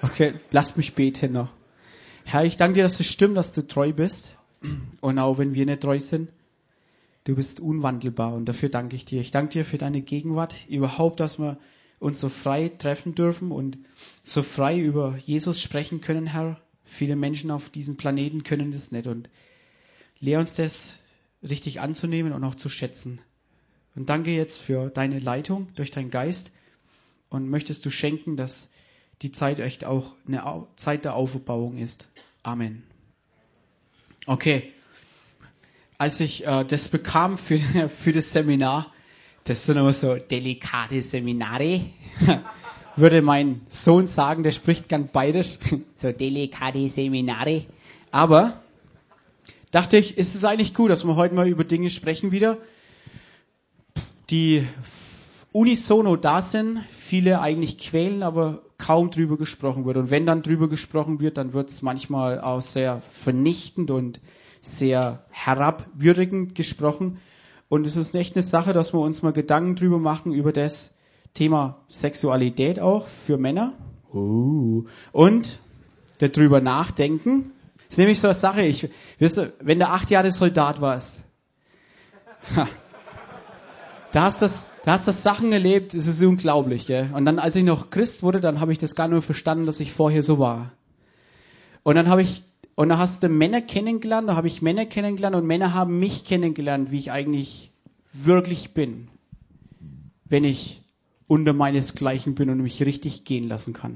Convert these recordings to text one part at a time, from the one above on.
Okay, lasst mich beten noch. Herr, ich danke dir, dass es stimmt, dass du treu bist. Und auch wenn wir nicht treu sind, du bist unwandelbar. Und dafür danke ich dir. Ich danke dir für deine Gegenwart. Überhaupt, dass wir uns so frei treffen dürfen und so frei über Jesus sprechen können, Herr. Viele Menschen auf diesem Planeten können das nicht. Und lehr uns das richtig anzunehmen und auch zu schätzen. Und danke jetzt für deine Leitung durch deinen Geist. Und möchtest du schenken, dass die Zeit echt auch eine Zeit der Auferbauung ist. Amen. Okay. Als ich das bekam für das Seminar, das sind immer so delikate Seminare, würde mein Sohn sagen, der spricht ganz bayerisch, so delikate Seminare. Aber dachte ich, ist es eigentlich gut, dass wir heute mal über Dinge sprechen wieder, die unisono da sind, viele eigentlich quälen, aber kaum drüber gesprochen wird. Und wenn dann drüber gesprochen wird, dann wird es manchmal auch sehr vernichtend und sehr herabwürdigend gesprochen. Und es ist echt eine Sache, dass wir uns mal Gedanken drüber machen, über das Thema Sexualität auch für Männer. Und darüber nachdenken. Das ist nämlich so eine Sache, wenn du 8 Jahre Soldat warst, da hast du Sachen erlebt, es ist unglaublich, gell? Und dann, als ich noch Christ wurde, dann habe ich das gar nur verstanden, dass ich vorher so war. Und dann hast du Männer kennengelernt, da habe ich Männer kennengelernt und Männer haben mich kennengelernt, wie ich eigentlich wirklich bin, wenn ich unter meinesgleichen bin und mich richtig gehen lassen kann.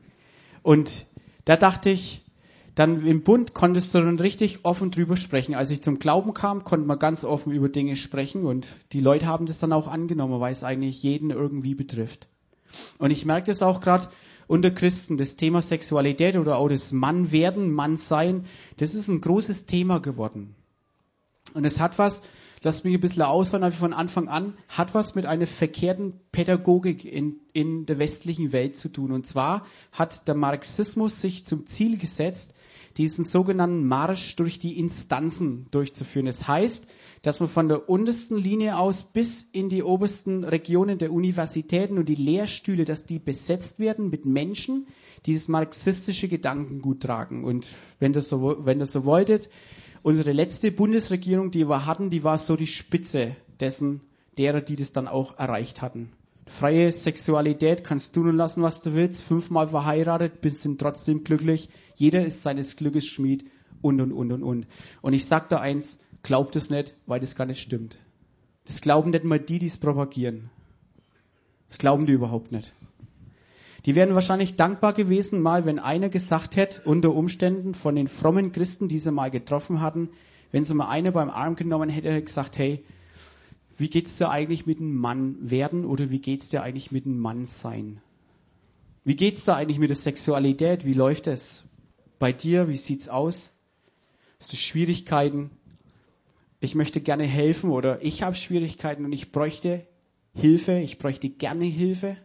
Und da dachte ich, dann im Bund konntest du dann richtig offen drüber sprechen. Als ich zum Glauben kam, konnte man ganz offen über Dinge sprechen und die Leute haben das dann auch angenommen, weil es eigentlich jeden irgendwie betrifft. Und ich merke das auch gerade unter Christen, das Thema Sexualität oder auch das Mannwerden, Mannsein, das ist ein großes Thema geworden. Und es hat was, lasst mich ein bisschen ausholen, einfach von Anfang an, hat was mit einer verkehrten Pädagogik in der westlichen Welt zu tun. Und zwar hat der Marxismus sich zum Ziel gesetzt, diesen sogenannten Marsch durch die Instanzen durchzuführen. Das heißt, dass man von der untersten Linie aus bis in die obersten Regionen der Universitäten und die Lehrstühle, dass die besetzt werden mit Menschen, die dieses marxistische Gedankengut tragen. Und wenn das so wolltet, unsere letzte Bundesregierung, die wir hatten, die war so die Spitze derer, die das dann auch erreicht hatten. Freie Sexualität, kannst du nun lassen, was du willst, 5-mal verheiratet, sind trotzdem glücklich. Jeder ist seines Glückes Schmied und. Und ich sag da eins, glaubt es nicht, weil das gar nicht stimmt. Das glauben nicht mal die es propagieren. Das glauben die überhaupt nicht. Die wären wahrscheinlich dankbar gewesen, mal, wenn einer gesagt hätte, unter Umständen von den frommen Christen, die sie mal getroffen hatten, wenn sie mal einer beim Arm genommen hätte, gesagt, hey, wie geht's dir eigentlich mit dem Mann werden oder wie geht's dir eigentlich mit dem Mann sein? Wie geht's dir eigentlich mit der Sexualität? Wie läuft es bei dir? Wie sieht's aus? Hast du Schwierigkeiten? Ich möchte gerne helfen oder ich habe Schwierigkeiten und ich bräuchte Hilfe. Ich bräuchte gerne Hilfe.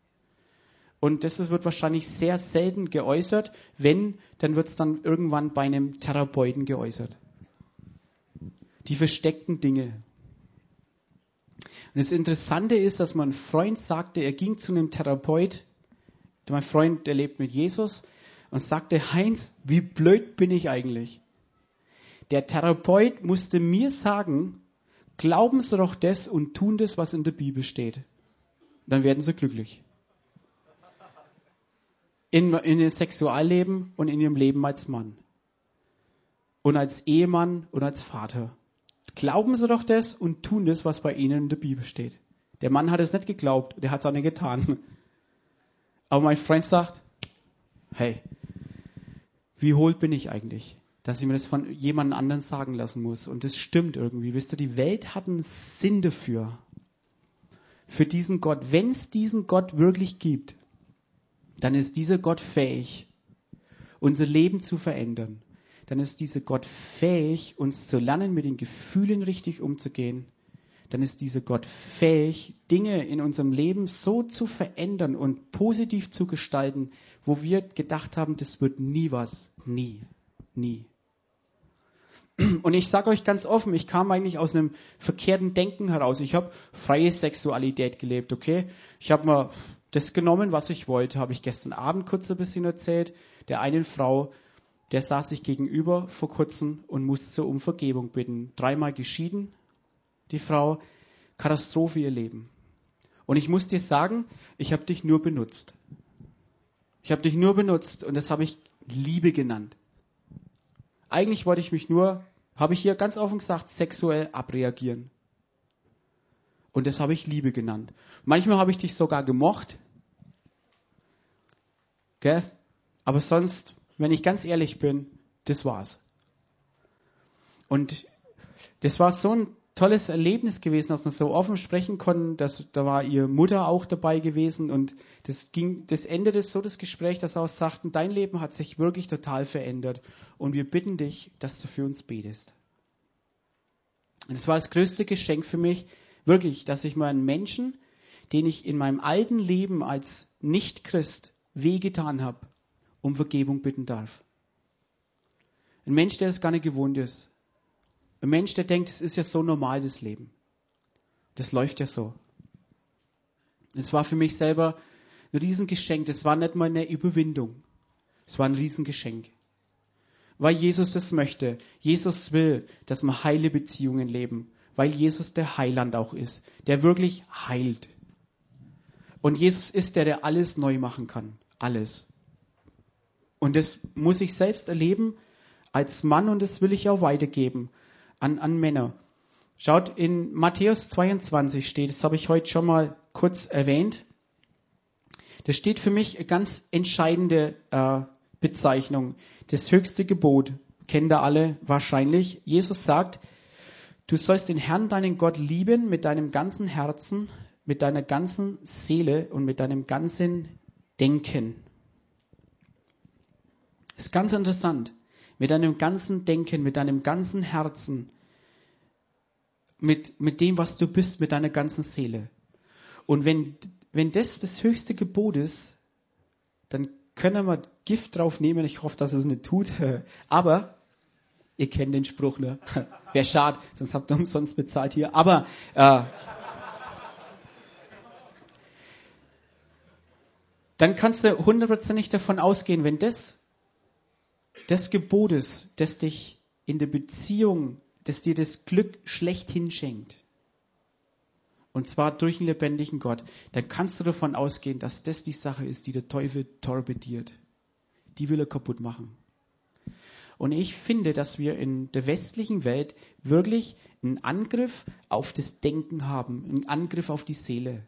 Und das wird wahrscheinlich sehr selten geäußert. Wenn, dann wird es dann irgendwann bei einem Therapeuten geäußert. Die versteckten Dinge. Und das Interessante ist, dass mein Freund sagte, er ging zu einem Therapeut, mein Freund, der lebt mit Jesus, und sagte, Heinz, wie blöd bin ich eigentlich? Der Therapeut musste mir sagen, glauben Sie doch das und tun das, was in der Bibel steht. Dann werden Sie glücklich. In ihrem Sexualleben und in ihrem Leben als Mann. Und als Ehemann und als Vater. Glauben Sie doch das und tun das, was bei Ihnen in der Bibel steht. Der Mann hat es nicht geglaubt, der hat es auch nicht getan. Aber mein Freund sagt, hey, wie hohl bin ich eigentlich, dass ich mir das von jemand anderen sagen lassen muss. Und das stimmt irgendwie. Wisst ihr, die Welt hat einen Sinn dafür. Für diesen Gott. Wenn es diesen Gott wirklich gibt, dann ist dieser Gott fähig, unser Leben zu verändern. Dann ist dieser Gott fähig, uns zu lernen, mit den Gefühlen richtig umzugehen. Dann ist dieser Gott fähig, Dinge in unserem Leben so zu verändern und positiv zu gestalten, wo wir gedacht haben, das wird nie was. Nie. Und ich sage euch ganz offen, ich kam eigentlich aus einem verkehrten Denken heraus. Ich habe freie Sexualität gelebt, okay? Ich habe mal das genommen, was ich wollte. Habe ich gestern Abend kurz ein bisschen erzählt. Der einen Frau, der saß ich gegenüber vor kurzem und musste um Vergebung bitten. 3-mal geschieden, die Frau. Katastrophe ihr Leben. Und ich muss dir sagen, ich habe dich nur benutzt. Ich habe dich nur benutzt und das habe ich Liebe genannt. Eigentlich wollte ich mich nur, habe ich hier ganz offen gesagt, sexuell abreagieren. Und das habe ich Liebe genannt. Manchmal habe ich dich sogar gemocht. Gell? Aber sonst, wenn ich ganz ehrlich bin, das war's. Und das war so ein tolles Erlebnis gewesen, dass wir so offen sprechen konnten. Da war ihre Mutter auch dabei gewesen und das endete so das Gespräch, dass sie auch sagten, dein Leben hat sich wirklich total verändert und wir bitten dich, dass du für uns betest. Und das war das größte Geschenk für mich, wirklich, dass ich mal einen Menschen, den ich in meinem alten Leben als Nicht-Christ wehgetan habe, um Vergebung bitten darf. Ein Mensch, der das gar nicht gewohnt ist. Ein Mensch, der denkt, es ist ja so normal, das Leben. Das läuft ja so. Es war für mich selber ein Riesengeschenk. Das war nicht mal eine Überwindung. Es war ein Riesengeschenk. Weil Jesus das möchte. Jesus will, dass wir heile Beziehungen leben. Weil Jesus der Heiland auch ist. Der wirklich heilt. Und Jesus ist der alles neu machen kann. Alles. Und das muss ich selbst erleben als Mann und das will ich auch weitergeben. An Männer. Schaut, in Matthäus 22 steht, das habe ich heute schon mal kurz erwähnt, da steht für mich eine ganz entscheidende Bezeichnung. Das höchste Gebot, kennt ihr alle wahrscheinlich. Jesus sagt, du sollst den Herrn, deinen Gott, lieben mit deinem ganzen Herzen, mit deiner ganzen Seele und mit deinem ganzen Denken. Das ist ganz interessant. Mit deinem ganzen Denken, mit deinem ganzen Herzen, mit dem, was du bist, mit deiner ganzen Seele. Und wenn das höchste Gebot ist, dann können wir Gift drauf nehmen. Ich hoffe, dass es nicht tut. Aber, ihr kennt den Spruch, ne? Wäre schade, sonst habt ihr umsonst bezahlt hier. Aber, dann kannst du 100% davon ausgehen, wenn das Gebot ist, das dich in der Beziehung, das dir das Glück schlechthin schenkt, und zwar durch einen lebendigen Gott, dann kannst du davon ausgehen, dass das die Sache ist, die der Teufel torpediert. Die will er kaputt machen. Und ich finde, dass wir in der westlichen Welt wirklich einen Angriff auf das Denken haben, einen Angriff auf die Seele.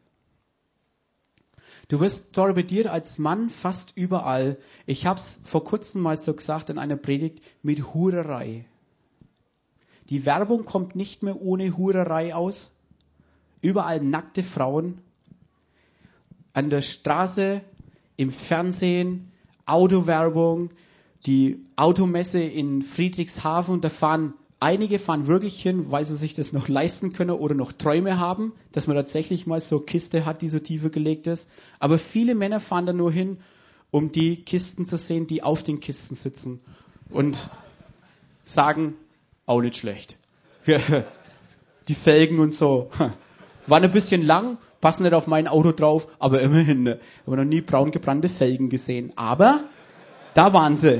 Du wirst torpediert als Mann fast überall. Ich habe es vor kurzem mal so gesagt in einer Predigt, mit Hurerei. Die Werbung kommt nicht mehr ohne Hurerei aus. Überall nackte Frauen. An der Straße, im Fernsehen, Autowerbung, die Automesse in Friedrichshafen, einige fahren wirklich hin, weil sie sich das noch leisten können oder noch Träume haben, dass man tatsächlich mal so eine Kiste hat, die so tiefer gelegt ist. Aber viele Männer fahren da nur hin, um die Kisten zu sehen, die auf den Kisten sitzen und sagen, auch nicht schlecht. Die Felgen und so. Waren ein bisschen lang, passen nicht auf mein Auto drauf, aber immerhin. Ne? Ich habe noch nie braun gebrannte Felgen gesehen. Aber da waren sie.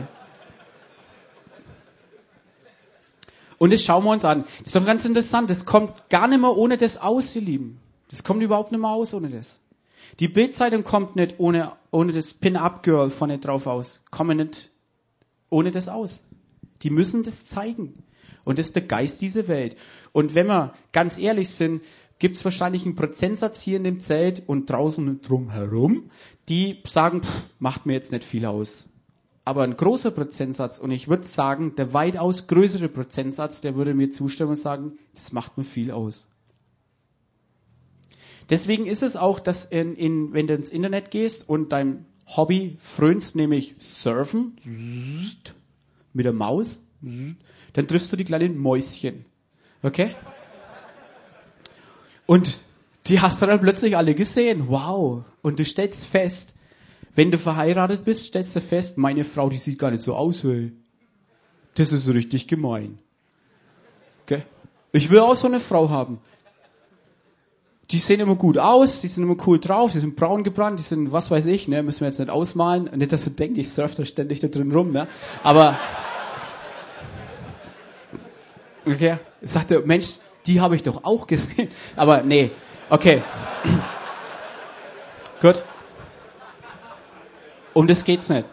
Und das schauen wir uns an. Das ist doch ganz interessant. Das kommt gar nicht mehr ohne das aus, ihr Lieben. Das kommt überhaupt nicht mehr aus ohne das. Die Bild-Zeitung kommt nicht ohne das Pin-Up-Girl vorne drauf aus. Kommen nicht ohne das aus. Die müssen das zeigen. Und das ist der Geist dieser Welt. Und wenn wir ganz ehrlich sind, gibt es wahrscheinlich einen Prozentsatz hier in dem Zelt und draußen drumherum, die sagen, macht mir jetzt nicht viel aus. Aber ein großer Prozentsatz, und ich würde sagen, der weitaus größere Prozentsatz, der würde mir zustimmen und sagen, das macht mir viel aus. Deswegen ist es auch, dass wenn du ins Internet gehst und dein Hobby frönst, nämlich Surfen, mit der Maus, dann triffst du die kleinen Mäuschen. Okay? Und die hast du dann plötzlich alle gesehen. Wow. Und du stellst fest, wenn du verheiratet bist, stellst du fest, meine Frau, die sieht gar nicht so aus, ey. Das ist richtig gemein. Okay? Ich will auch so eine Frau haben. Die sehen immer gut aus, die sind immer cool drauf, die sind braun gebrannt, die sind, was weiß ich, ne, müssen wir jetzt nicht ausmalen. Und nicht, dass du denkst, ich surf da ständig da drin rum, ne. Aber, okay, sagt der Mensch, die habe ich doch auch gesehen. Aber nee, okay. Gut. Um das geht's nicht.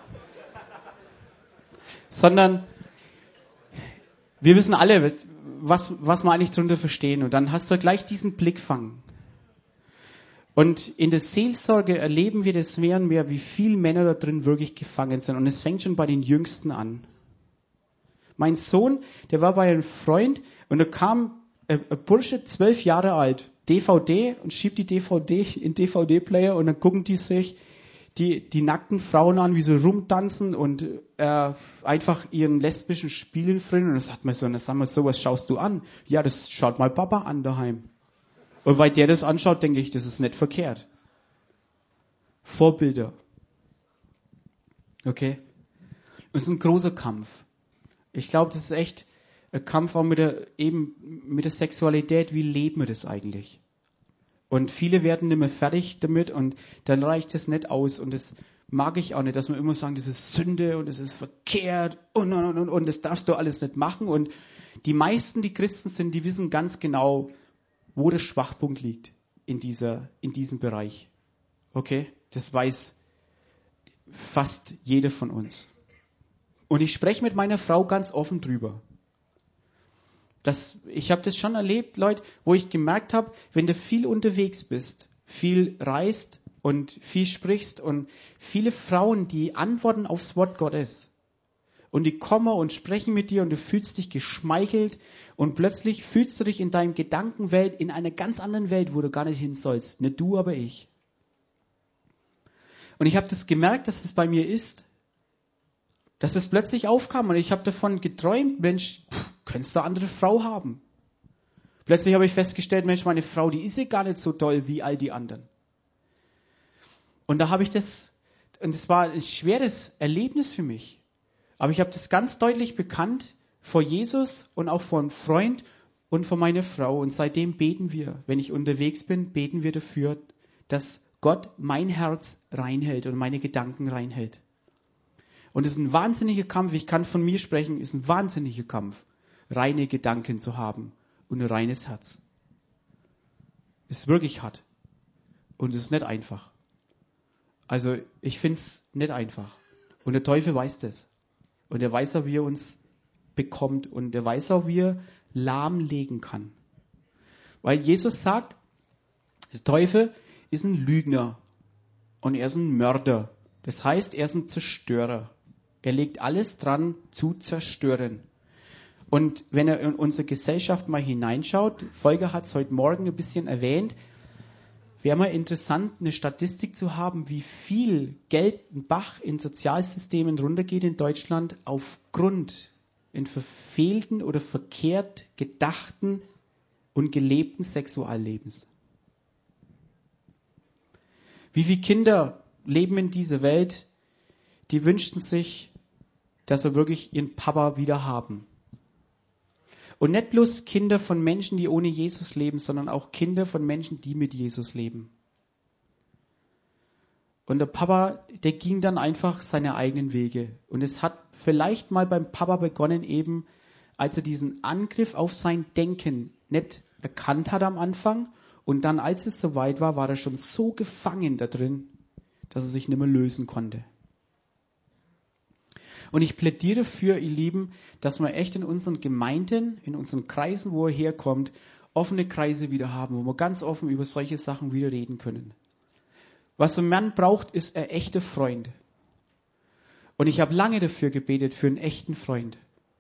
Sondern, wir wissen alle, was wir eigentlich darunter verstehen. Und dann hast du gleich diesen Blickfang. Und in der Seelsorge erleben wir das mehr und mehr, wie viele Männer da drin wirklich gefangen sind. Und es fängt schon bei den Jüngsten an. Mein Sohn, der war bei einem Freund und da kam ein Bursche, 12 Jahre alt, DVD und schiebt die DVD in DVD-Player und dann gucken die sich die nackten Frauen an, wie sie rumtanzen und einfach ihren lesbischen Spielen frönen. Und dann sagt man so, sag mal, sowas schaust du an? Ja, das schaut mal Papa an daheim. Und weil der das anschaut, denke ich, das ist nicht verkehrt. Vorbilder. Okay? Und es ist ein großer Kampf. Ich glaube, das ist echt ein Kampf auch mit der Sexualität. Wie leben wir das eigentlich? Und viele werden nicht mehr fertig damit und dann reicht es nicht aus. Und das mag ich auch nicht, dass wir immer sagen, das ist Sünde und das ist verkehrt und das darfst du alles nicht machen. Und die meisten, die Christen sind, die wissen ganz genau, wo der Schwachpunkt liegt in diesem Bereich. Okay? Das weiß fast jeder von uns. Und ich spreche mit meiner Frau ganz offen drüber. Ich habe das schon erlebt, Leute, wo ich gemerkt habe, wenn du viel unterwegs bist, viel reist und viel sprichst und viele Frauen, die antworten aufs Wort Gottes und die kommen und sprechen mit dir und du fühlst dich geschmeichelt und plötzlich fühlst du dich in deinem Gedankenwelt in einer ganz anderen Welt, wo du gar nicht hin sollst. Nicht du, aber ich. Und ich habe das gemerkt, dass das bei mir ist, dass es plötzlich aufkam und ich habe davon geträumt, Mensch, könntest du eine andere Frau haben. Plötzlich habe ich festgestellt, Mensch, meine Frau, die ist ja gar nicht so toll wie all die anderen. Und da habe ich und es war ein schweres Erlebnis für mich. Aber ich habe das ganz deutlich bekannt vor Jesus und auch vor einem Freund und vor meiner Frau. Und seitdem beten wir, wenn ich unterwegs bin, beten wir dafür, dass Gott mein Herz reinhält und meine Gedanken reinhält. Und es ist ein wahnsinniger Kampf, ich kann von mir sprechen, ist ein wahnsinniger Kampf, reine Gedanken zu haben und ein reines Herz. Ist wirklich hart. Und es ist nicht einfach. Also ich finde es nicht einfach. Und der Teufel weiß das. Und er weiß auch, wie er uns bekommt. Und er weiß auch, wie er lahmlegen kann. Weil Jesus sagt, der Teufel ist ein Lügner. Und er ist ein Mörder. Das heißt, er ist ein Zerstörer. Er legt alles dran, zu zerstören. Und wenn er in unsere Gesellschaft mal hineinschaut, Volker hat es heute Morgen ein bisschen erwähnt, wäre mal interessant, eine Statistik zu haben, wie viel Geld ein Bach in Sozialsystemen runtergeht in Deutschland aufgrund in verfehlten oder verkehrt gedachten und gelebten Sexuallebens. Wie viele Kinder leben in dieser Welt, die wünschten sich, dass sie wirklich ihren Papa wieder haben. Und nicht bloß Kinder von Menschen, die ohne Jesus leben, sondern auch Kinder von Menschen, die mit Jesus leben. Und der Papa, der ging dann einfach seine eigenen Wege. Und es hat vielleicht mal beim Papa begonnen, eben als er diesen Angriff auf sein Denken nicht erkannt hat am Anfang. Und dann, als es soweit war, war er schon so gefangen da drin, dass er sich nicht mehr lösen konnte. Und ich plädiere für, ihr Lieben, dass wir echt in unseren Gemeinden, in unseren Kreisen, wo er herkommt, offene Kreise wieder haben, wo wir ganz offen über solche Sachen wieder reden können. Was ein Mann braucht, ist ein echter Freund. Und ich habe lange dafür gebetet, für einen echten Freund.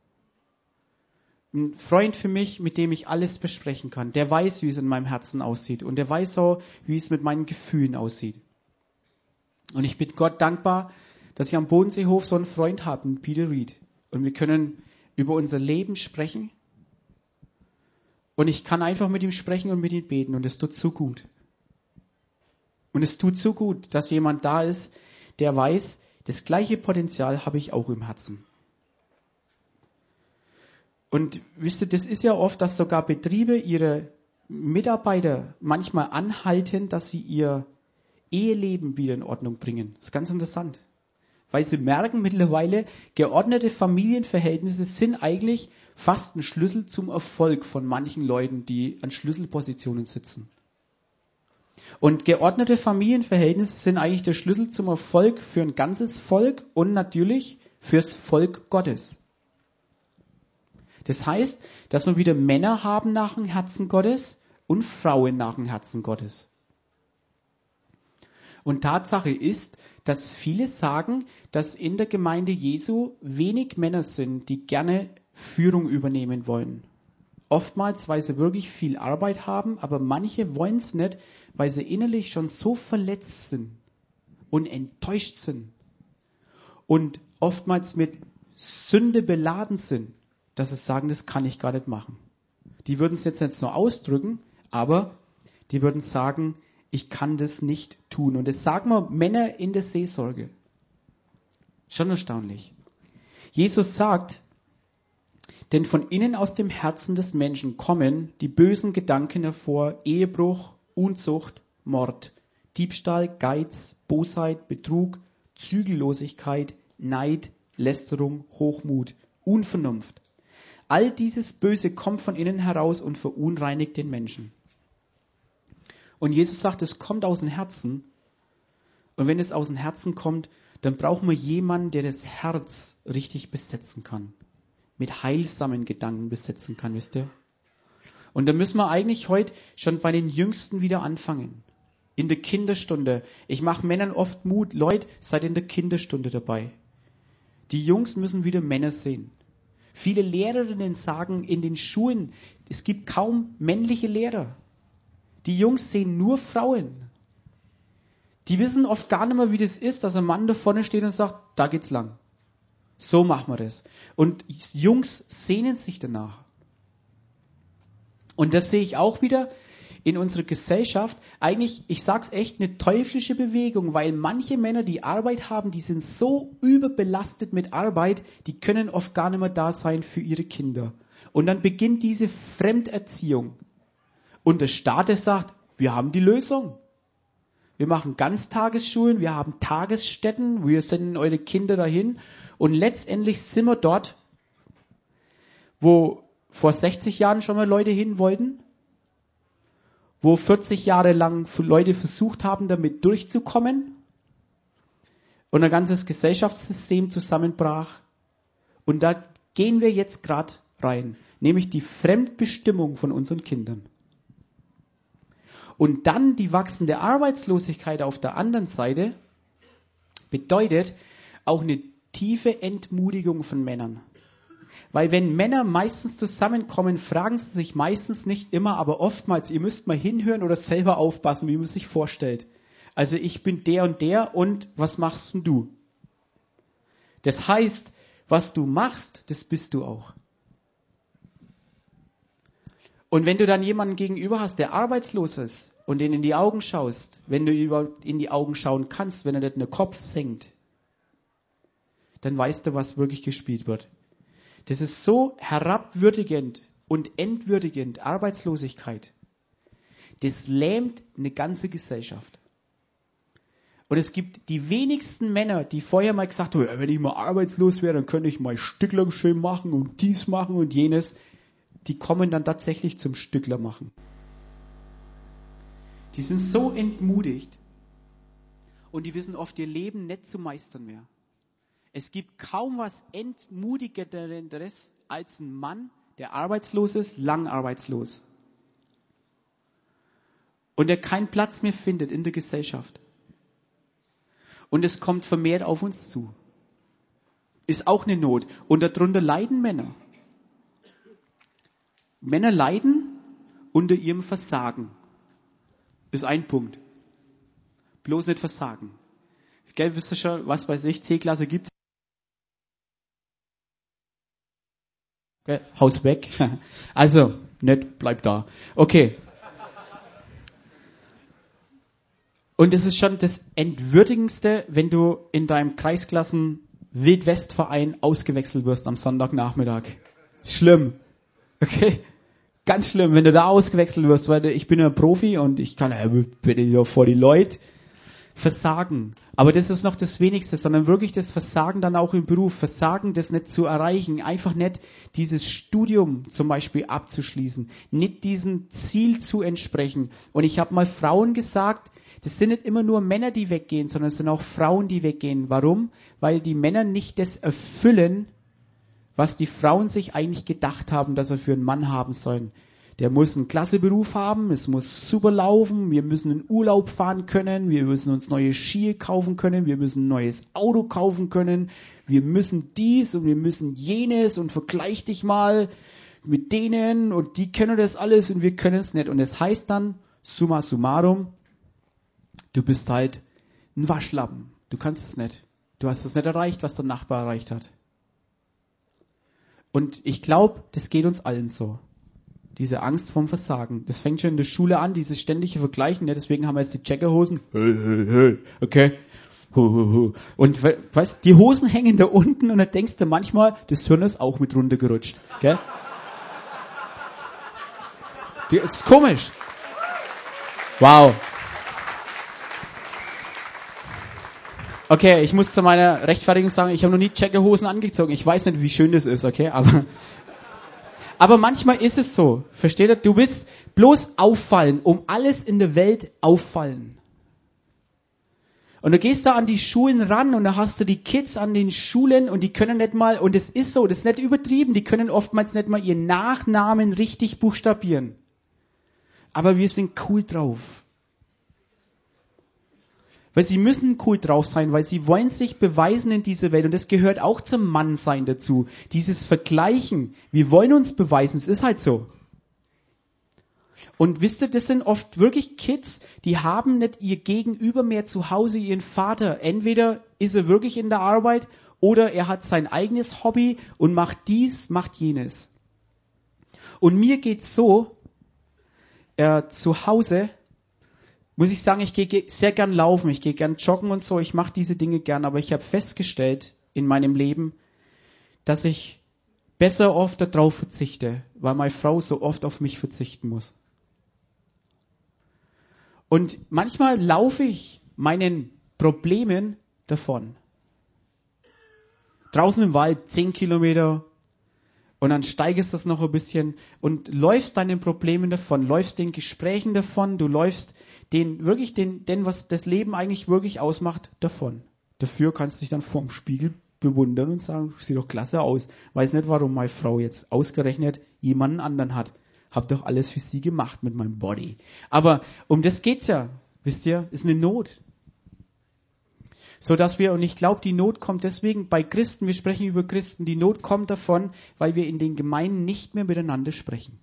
Ein Freund für mich, mit dem ich alles besprechen kann. Der weiß, wie es in meinem Herzen aussieht. Und der weiß auch, wie es mit meinen Gefühlen aussieht. Und ich bin Gott dankbar, dass ich am Bodenseehof so einen Freund habe, Peter Reed. Und wir können über unser Leben sprechen. Und ich kann einfach mit ihm sprechen und mit ihm beten. Und es tut so gut. Und es tut so gut, dass jemand da ist, der weiß, das gleiche Potenzial habe ich auch im Herzen. Und wisst ihr, das ist ja oft, dass sogar Betriebe ihre Mitarbeiter manchmal anhalten, dass sie ihr Eheleben wieder in Ordnung bringen. Das ist ganz interessant. Weil sie merken mittlerweile, geordnete Familienverhältnisse sind eigentlich fast ein Schlüssel zum Erfolg von manchen Leuten, die an Schlüsselpositionen sitzen. Und geordnete Familienverhältnisse sind eigentlich der Schlüssel zum Erfolg für ein ganzes Volk und natürlich fürs Volk Gottes. Das heißt, dass wir wieder Männer haben nach dem Herzen Gottes und Frauen nach dem Herzen Gottes. Und Tatsache ist, dass viele sagen, dass in der Gemeinde Jesu wenig Männer sind, die gerne Führung übernehmen wollen. Oftmals, weil sie wirklich viel Arbeit haben, aber manche wollen es nicht, weil sie innerlich schon so verletzt sind und enttäuscht sind und oftmals mit Sünde beladen sind, dass sie sagen, das kann ich gar nicht machen. Die würden es jetzt nicht so ausdrücken, aber die würden sagen, ich kann das nicht tun. Und das sagen wir Männer in der Seelsorge. Schon erstaunlich. Jesus sagt, denn von innen aus dem Herzen des Menschen kommen die bösen Gedanken hervor, Ehebruch, Unzucht, Mord, Diebstahl, Geiz, Bosheit, Betrug, Zügellosigkeit, Neid, Lästerung, Hochmut, Unvernunft. All dieses Böse kommt von innen heraus und verunreinigt den Menschen. Und Jesus sagt, es kommt aus dem Herzen. Und wenn es aus dem Herzen kommt, dann brauchen wir jemanden, der das Herz richtig besetzen kann. Mit heilsamen Gedanken besetzen kann, wisst ihr? Und da müssen wir eigentlich heute schon bei den Jüngsten wieder anfangen. In der Kinderstunde. Ich mache Männern oft Mut. Leute, seid in der Kinderstunde dabei. Die Jungs müssen wieder Männer sehen. Viele Lehrerinnen sagen in den Schulen, es gibt kaum männliche Lehrer. Die Jungs sehen nur Frauen. Die wissen oft gar nicht mehr, wie das ist, dass ein Mann da vorne steht und sagt, da geht's lang. So machen wir das. Und Jungs sehnen sich danach. Und das sehe ich auch wieder in unserer Gesellschaft. Eigentlich, ich sag's echt, eine teuflische Bewegung, weil manche Männer, die Arbeit haben, die sind so überbelastet mit Arbeit, die können oft gar nicht mehr da sein für ihre Kinder. Und dann beginnt diese Fremderziehung. Und der Staat, der sagt, wir haben die Lösung. Wir machen Ganztagesschulen, wir haben Tagesstätten, wir senden eure Kinder dahin. Und letztendlich sind wir dort, wo vor 60 Jahren schon mal Leute hin wollten, wo 40 Jahre lang Leute versucht haben, damit durchzukommen und ein ganzes Gesellschaftssystem zusammenbrach. Und da gehen wir jetzt gerade rein, nämlich die Fremdbestimmung von unseren Kindern. Und dann die wachsende Arbeitslosigkeit auf der anderen Seite bedeutet auch eine tiefe Entmutigung von Männern. Weil wenn Männer meistens zusammenkommen, fragen sie sich meistens nicht immer, aber oftmals, ihr müsst mal hinhören oder selber aufpassen, wie man sich vorstellt. Also ich bin der und was machst denn du? Das heißt, was du machst, das bist du auch. Und wenn du dann jemanden gegenüber hast, der arbeitslos ist und den in die Augen schaust, wenn du überhaupt in die Augen schauen kannst, wenn er nicht in den Kopf senkt, dann weißt du, was wirklich gespielt wird. Das ist so herabwürdigend und entwürdigend, Arbeitslosigkeit. Das lähmt eine ganze Gesellschaft. Und es gibt die wenigsten Männer, die vorher mal gesagt haben, wenn ich mal arbeitslos wäre, dann könnte ich mal Stückler schön machen und dies machen und jenes. Die kommen dann tatsächlich zum Stückler machen. Die sind so entmutigt und die wissen oft ihr Leben nicht zu meistern mehr. Es gibt kaum was Entmutigenderes als ein Mann, der arbeitslos ist, lang arbeitslos. Und der keinen Platz mehr findet in der Gesellschaft. Und es kommt vermehrt auf uns zu. Ist auch eine Not. Und darunter leiden Männer. Männer leiden unter ihrem Versagen. Ist ein Punkt. Bloß nicht versagen. Gell, wisst ihr schon, was weiß ich, C-Klasse gibt's. Okay, Haus weg. Also, nicht, bleib da. Okay. Und es ist schon das Entwürdigendste, wenn du in deinem Kreisklassen Wildwestverein ausgewechselt wirst am Sonntagnachmittag. Schlimm. Okay? Ganz schlimm, wenn du da ausgewechselt wirst, weil ich bin ja Profi und ich kann bin ja vor die Leute versagen. Aber das ist noch das Wenigste, sondern wirklich das Versagen dann auch im Beruf. Versagen, das nicht zu erreichen. Einfach nicht dieses Studium zum Beispiel abzuschließen. Nicht diesem Ziel zu entsprechen. Und ich habe mal Frauen gesagt, das sind nicht immer nur Männer, die weggehen, sondern es sind auch Frauen, die weggehen. Warum? Weil die Männer nicht das erfüllen, was die Frauen sich eigentlich gedacht haben, dass sie für einen Mann haben sollen. Der muss einen klasse Beruf haben, es muss super laufen, wir müssen in Urlaub fahren können, wir müssen uns neue Ski kaufen können, wir müssen ein neues Auto kaufen können, wir müssen dies und wir müssen jenes und vergleich dich mal mit denen und die können das alles und wir können es nicht. Und es heißt dann, summa summarum, du bist halt ein Waschlappen. Du kannst es nicht. Du hast es nicht erreicht, was der Nachbar erreicht hat. Und ich glaube, das geht uns allen so. Diese Angst vorm Versagen. Das fängt schon in der Schule an, dieses ständige Vergleichen. Ja, deswegen haben wir jetzt die Checkerhosen. Okay. Und weißt, die Hosen hängen da unten und da denkst du manchmal, das Hirn ist auch mit runtergerutscht. Gell? Das ist komisch. Wow. Okay, ich muss zu meiner Rechtfertigung sagen, ich habe noch nie Checkerhosen angezogen. Ich weiß nicht, wie schön das ist, okay? Aber manchmal ist es so. Versteht ihr? Du willst bloß auffallen, um alles in der Welt auffallen. Und du gehst da an die Schulen ran und da hast du die Kids an den Schulen und die können nicht mal, und es ist so, das ist nicht übertrieben, die können oftmals nicht mal ihren Nachnamen richtig buchstabieren. Aber wir sind cool drauf. Weil sie müssen cool drauf sein, weil sie wollen sich beweisen in dieser Welt. Und das gehört auch zum Mannsein dazu. Dieses Vergleichen. Wir wollen uns beweisen. Es ist halt so. Und wisst ihr, das sind oft wirklich Kids, die haben nicht ihr Gegenüber mehr zu Hause, ihren Vater. Entweder ist er wirklich in der Arbeit oder er hat sein eigenes Hobby und macht dies, macht jenes. Und mir geht's so, zu Hause, muss ich sagen, ich gehe sehr gern laufen, ich gehe gern joggen und so, ich mache diese Dinge gern, aber ich habe festgestellt in meinem Leben, dass ich besser oft darauf verzichte, weil meine Frau so oft auf mich verzichten muss. Und manchmal laufe ich meinen Problemen davon. Draußen im Wald 10 Kilometer und dann steigest das noch ein bisschen und läufst deinen Problemen davon, läufst den Gesprächen davon, du läufst den, was das Leben eigentlich wirklich ausmacht, davon. Dafür kannst du dich dann vorm Spiegel bewundern und sagen, sieht doch klasse aus. Weiß nicht, warum meine Frau jetzt ausgerechnet jemanden anderen hat. Hab doch alles für sie gemacht mit meinem Body. Aber um das geht's ja, wisst ihr, ist eine Not. So dass wir, und ich glaube, die Not kommt deswegen bei Christen, wir sprechen über Christen, die Not kommt davon, weil wir in den Gemeinden nicht mehr miteinander sprechen.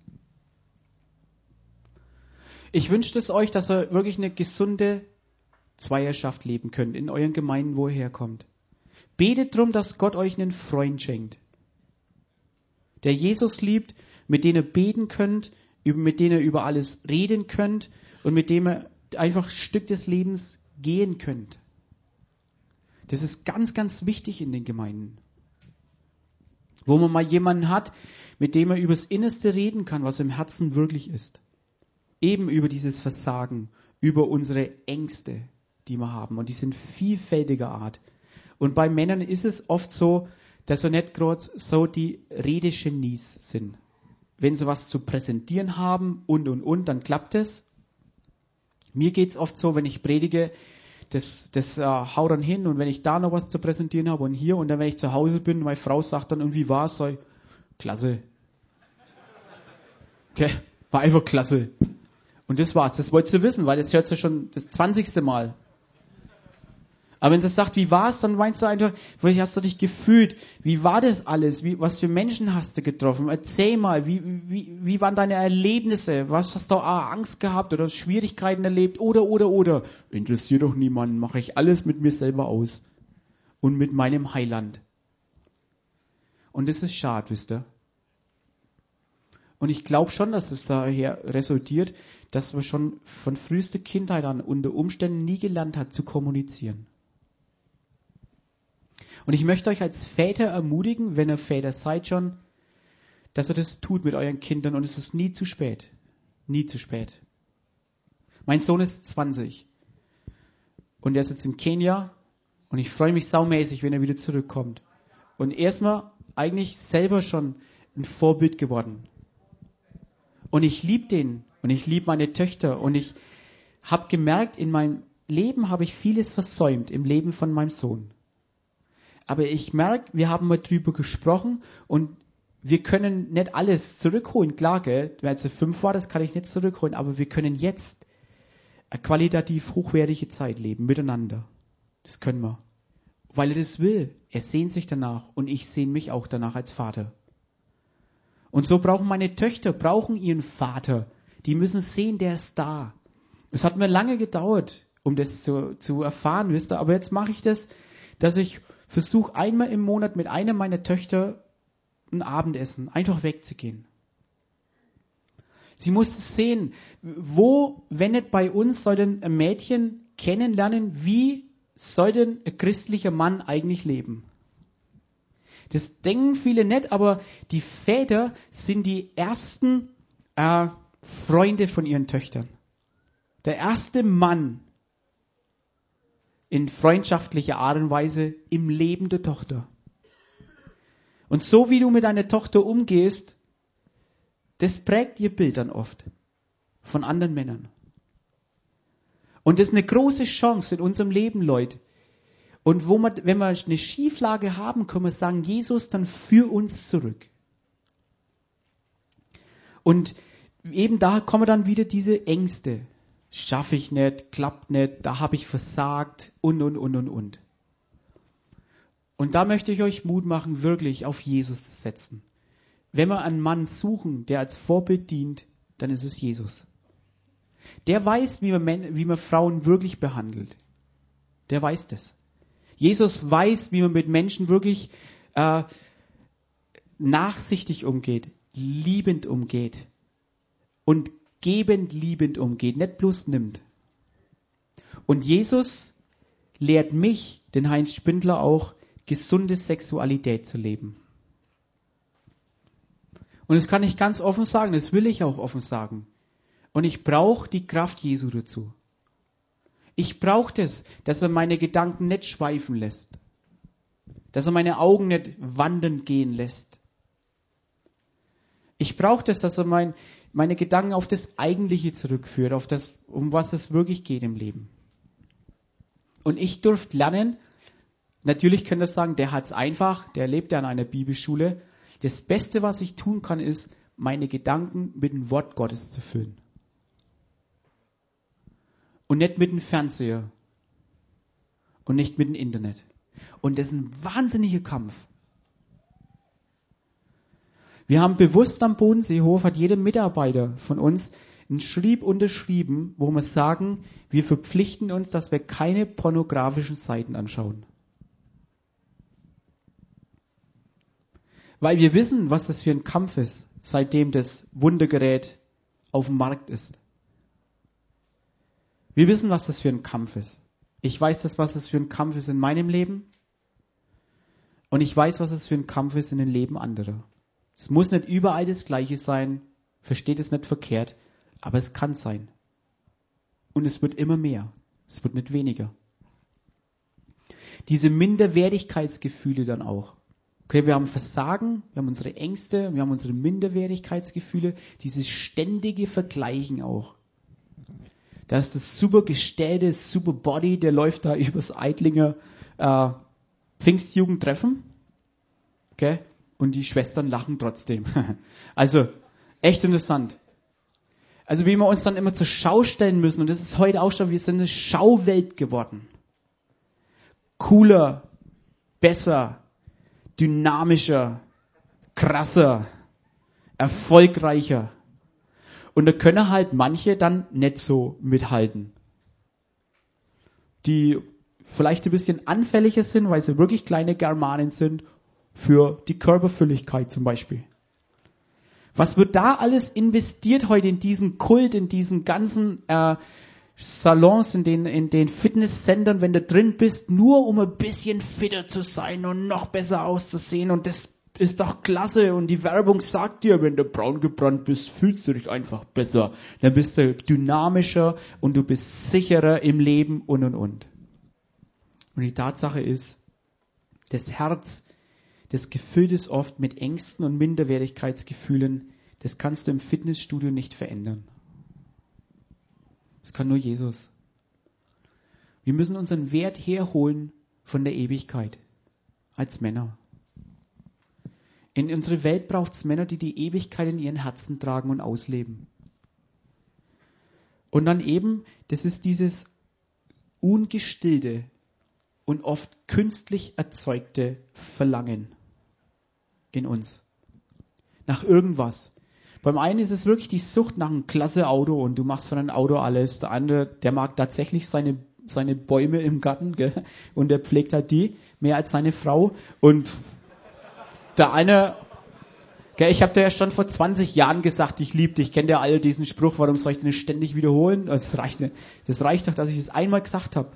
Ich wünsche es euch, dass ihr wirklich eine gesunde Zweierschaft leben könnt in euren Gemeinden, wo ihr herkommt. Betet darum, dass Gott euch einen Freund schenkt, der Jesus liebt, mit dem ihr beten könnt, mit dem ihr über alles reden könnt und mit dem ihr einfach ein Stück des Lebens gehen könnt. Das ist ganz, ganz wichtig in den Gemeinden. Wo man mal jemanden hat, mit dem er über das Innerste reden kann, was im Herzen wirklich ist. Eben über dieses Versagen, über unsere Ängste, die wir haben. Und die sind vielfältiger Art. Und bei Männern ist es oft so, dass sie nicht gerade so die Redegenies sind. Wenn sie was zu präsentieren haben und, dann klappt es. Mir geht's oft so, wenn ich predige, das hau dann hin und wenn ich da noch was zu präsentieren habe und hier und dann, wenn ich zu Hause bin, meine Frau sagt dann, und wie war's? Sag ich, klasse. Okay, war einfach klasse. Und das war's, das wolltest du wissen, weil das hörst du schon das 20. Mal. Aber wenn sie sagt, wie war's, dann meinst du einfach, wie hast du dich gefühlt? Wie war das alles? Was für Menschen hast du getroffen? Erzähl mal, wie waren deine Erlebnisse? Was hast du Angst gehabt oder Schwierigkeiten erlebt? Oder. Interessiert doch niemanden, mache ich alles mit mir selber aus. Und mit meinem Heiland. Und das ist schade, wisst ihr. Und ich glaube schon, dass es daher resultiert, dass man schon von frühester Kindheit an unter Umständen nie gelernt hat zu kommunizieren. Und ich möchte euch als Väter ermutigen, wenn ihr Väter seid schon, dass ihr das tut mit euren Kindern und es ist nie zu spät. Nie zu spät. Mein Sohn ist 20 und er ist jetzt in Kenia und ich freue mich saumäßig, wenn er wieder zurückkommt. Und erstmal eigentlich selber schon ein Vorbild geworden. Und ich liebe den und ich liebe meine Töchter und ich habe gemerkt, in meinem Leben habe ich vieles versäumt, im Leben von meinem Sohn. Aber ich merke, wir haben mal drüber gesprochen und wir können nicht alles zurückholen. Klar, gell? Als er 5 war, das kann ich nicht zurückholen, aber wir können jetzt eine qualitativ hochwertige Zeit leben, miteinander. Das können wir. Weil er das will. Er sehnt sich danach und ich sehne mich auch danach als Vater. Und so brauchen meine Töchter, ihren Vater. Die müssen sehen, der ist da. Es hat mir lange gedauert, um das zu erfahren, wisst ihr. Aber jetzt mache ich das, dass ich versuche, einmal im Monat mit einer meiner Töchter ein Abendessen, einfach wegzugehen. Sie muss es sehen, wo, wenn nicht bei uns, soll denn ein Mädchen kennenlernen, wie soll denn ein christlicher Mann eigentlich leben? Das denken viele nicht, aber die Väter sind die ersten Freunde von ihren Töchtern. Der erste Mann in freundschaftlicher Art und Weise im Leben der Tochter. Und so wie du mit deiner Tochter umgehst, das prägt ihr Bild dann oft von anderen Männern. Und das ist eine große Chance in unserem Leben, Leute. Und wenn wir eine Schieflage haben, können wir sagen, Jesus, dann führ uns zurück. Und eben da kommen dann wieder diese Ängste. Schaffe ich nicht, klappt nicht, da habe ich versagt und. Und da möchte ich euch Mut machen, wirklich auf Jesus zu setzen. Wenn wir einen Mann suchen, der als Vorbild dient, dann ist es Jesus. Der weiß, wie man Frauen wirklich behandelt. Der weiß das. Jesus weiß, wie man mit Menschen wirklich nachsichtig umgeht, liebend umgeht und gebend liebend umgeht, nicht bloß nimmt. Und Jesus lehrt mich, den Heinz Spindler auch, gesunde Sexualität zu leben. Und das kann ich ganz offen sagen, das will ich auch offen sagen. Und ich brauche die Kraft Jesu dazu. Ich brauche das, dass er meine Gedanken nicht schweifen lässt. Dass er meine Augen nicht wandern gehen lässt. Ich brauche das, dass er meine Gedanken auf das Eigentliche zurückführt, auf das, um was es wirklich geht im Leben. Und ich durfte lernen, natürlich könnt ihr sagen, der hat es einfach, der lebt ja an einer Bibelschule. Das Beste, was ich tun kann, ist, meine Gedanken mit dem Wort Gottes zu füllen. Und nicht mit dem Fernseher. Und nicht mit dem Internet. Und das ist ein wahnsinniger Kampf. Wir haben bewusst am Bodenseehof, hat jeder Mitarbeiter von uns einen Schrieb unterschrieben, wo wir sagen, wir verpflichten uns, dass wir keine pornografischen Seiten anschauen. Weil wir wissen, was das für ein Kampf ist, seitdem das Wundergerät auf dem Markt ist. Wir wissen, was das für ein Kampf ist. Ich weiß, was das für ein Kampf ist in meinem Leben. Und ich weiß, was es für ein Kampf ist in den Leben anderer. Es muss nicht überall das Gleiche sein. Versteht es nicht verkehrt. Aber es kann sein. Und es wird immer mehr. Es wird nicht weniger. Diese Minderwertigkeitsgefühle dann auch. Okay, wir haben Versagen, wir haben unsere Ängste, wir haben unsere Minderwertigkeitsgefühle. Dieses ständige Vergleichen auch. Da ist das super Gestellte, super Body, der läuft da übers Eidlinger Pfingstjugendtreffen. Okay? Und die Schwestern lachen trotzdem. Also, echt interessant. Also, wie wir uns dann immer zur Schau stellen müssen, und das ist heute auch schon, wir sind eine Schauwelt geworden. Cooler, besser, dynamischer, krasser, erfolgreicher. Und da können halt manche dann nicht so mithalten. Die vielleicht ein bisschen anfälliger sind, weil sie wirklich kleine Germanen sind, für die Körperfülligkeit zum Beispiel. Was wird da alles investiert heute in diesen Kult, in diesen ganzen Salons, in den Fitnesscentern, wenn du drin bist, nur um ein bisschen fitter zu sein und noch besser auszusehen und das ist doch klasse und die Werbung sagt dir, wenn du braun gebrannt bist, fühlst du dich einfach besser. Dann bist du dynamischer und du bist sicherer im Leben und. Und die Tatsache ist, das Herz, das gefüllt ist oft mit Ängsten und Minderwertigkeitsgefühlen, das kannst du im Fitnessstudio nicht verändern. Das kann nur Jesus. Wir müssen unseren Wert herholen von der Ewigkeit als Männer. In unserer Welt braucht es Männer, die die Ewigkeit in ihren Herzen tragen und ausleben. Und dann eben, das ist dieses ungestillte und oft künstlich erzeugte Verlangen in uns. Nach irgendwas. Beim einen ist es wirklich die Sucht nach einem klasse Auto und du machst von einem Auto alles. Der andere, der mag tatsächlich seine Bäume im Garten, gell? Und der pflegt halt die mehr als seine Frau. Und der eine, gell, ich habe dir ja schon vor 20 Jahren gesagt, ich liebe dich. Kennt ihr alle diesen Spruch, warum soll ich den ständig wiederholen? Das reicht doch, dass ich es einmal gesagt habe.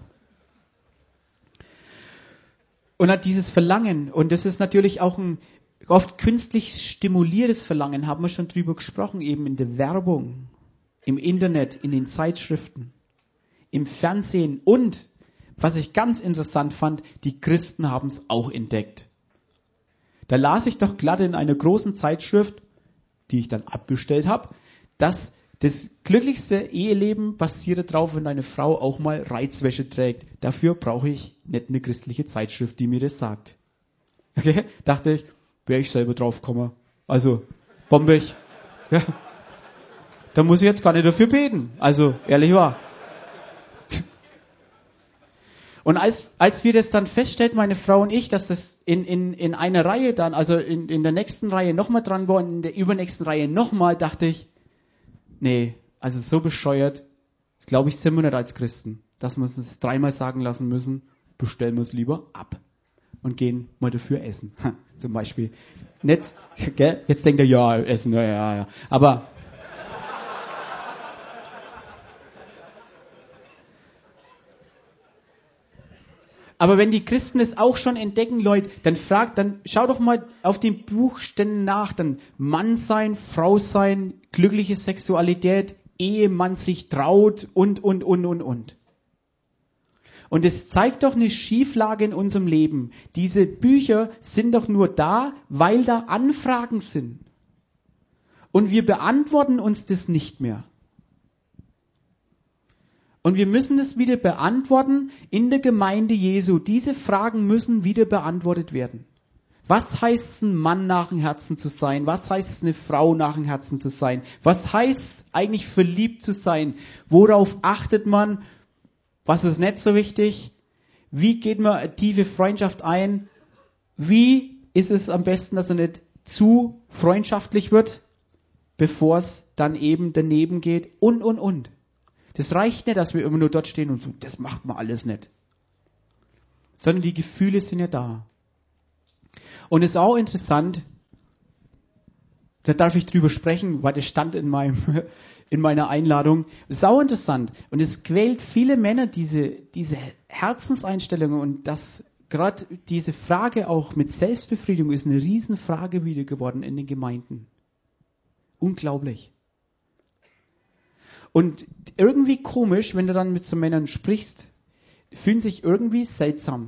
Und hat dieses Verlangen, und das ist natürlich auch ein oft künstlich stimuliertes Verlangen, haben wir schon drüber gesprochen, eben in der Werbung, im Internet, in den Zeitschriften, im Fernsehen und, was ich ganz interessant fand, die Christen haben es auch entdeckt. Da las ich doch glatt in einer großen Zeitschrift, die ich dann abbestellt habe, dass das glücklichste Eheleben basiert darauf, wenn deine Frau auch mal Reizwäsche trägt. Dafür brauche ich nicht eine christliche Zeitschrift, die mir das sagt. Okay? Dachte ich, wäre ich selber drauf gekommen. Also, bombig. Ja. Da muss ich jetzt gar nicht dafür beten. Also, ehrlich wahr. Und als wir das dann feststellten, meine Frau und ich, dass das in einer Reihe dann, also in der nächsten Reihe nochmal dran war und in der übernächsten Reihe nochmal, dachte ich, nee, also so bescheuert, glaube ich, sind wir nicht als Christen, dass wir uns das dreimal sagen lassen müssen, bestellen wir es lieber ab und gehen mal dafür essen, zum Beispiel. Nicht, gell? Jetzt denkt er, ja, essen, ja. Aber wenn die Christen es auch schon entdecken, Leute, dann schau doch mal auf den Buchständen nach, dann Mann sein, Frau sein, glückliche Sexualität, Ehemann sich traut und. Und es zeigt doch eine Schieflage in unserem Leben. Diese Bücher sind doch nur da, weil da Anfragen sind. Und wir beantworten uns das nicht mehr. Und wir müssen es wieder beantworten in der Gemeinde Jesu. Diese Fragen müssen wieder beantwortet werden. Was heißt es, ein Mann nach dem Herzen zu sein? Was heißt es, eine Frau nach dem Herzen zu sein? Was heißt es eigentlich, verliebt zu sein? Worauf achtet man? Was ist nicht so wichtig? Wie geht man eine tiefe Freundschaft ein? Wie ist es am besten, dass er nicht zu freundschaftlich wird, bevor es dann eben daneben geht? Und. Das reicht nicht, dass wir immer nur dort stehen und so, das macht man alles nicht. Sondern die Gefühle sind ja da. Und es ist auch interessant, da darf ich drüber sprechen, weil das stand in meiner Einladung. Es ist auch interessant. Und es quält viele Männer, diese Herzenseinstellungen, und das gerade diese Frage auch mit Selbstbefriedigung ist eine Riesenfrage wieder geworden in den Gemeinden. Unglaublich. Und irgendwie komisch, wenn du dann mit so Männern sprichst, fühlen sich irgendwie seltsam.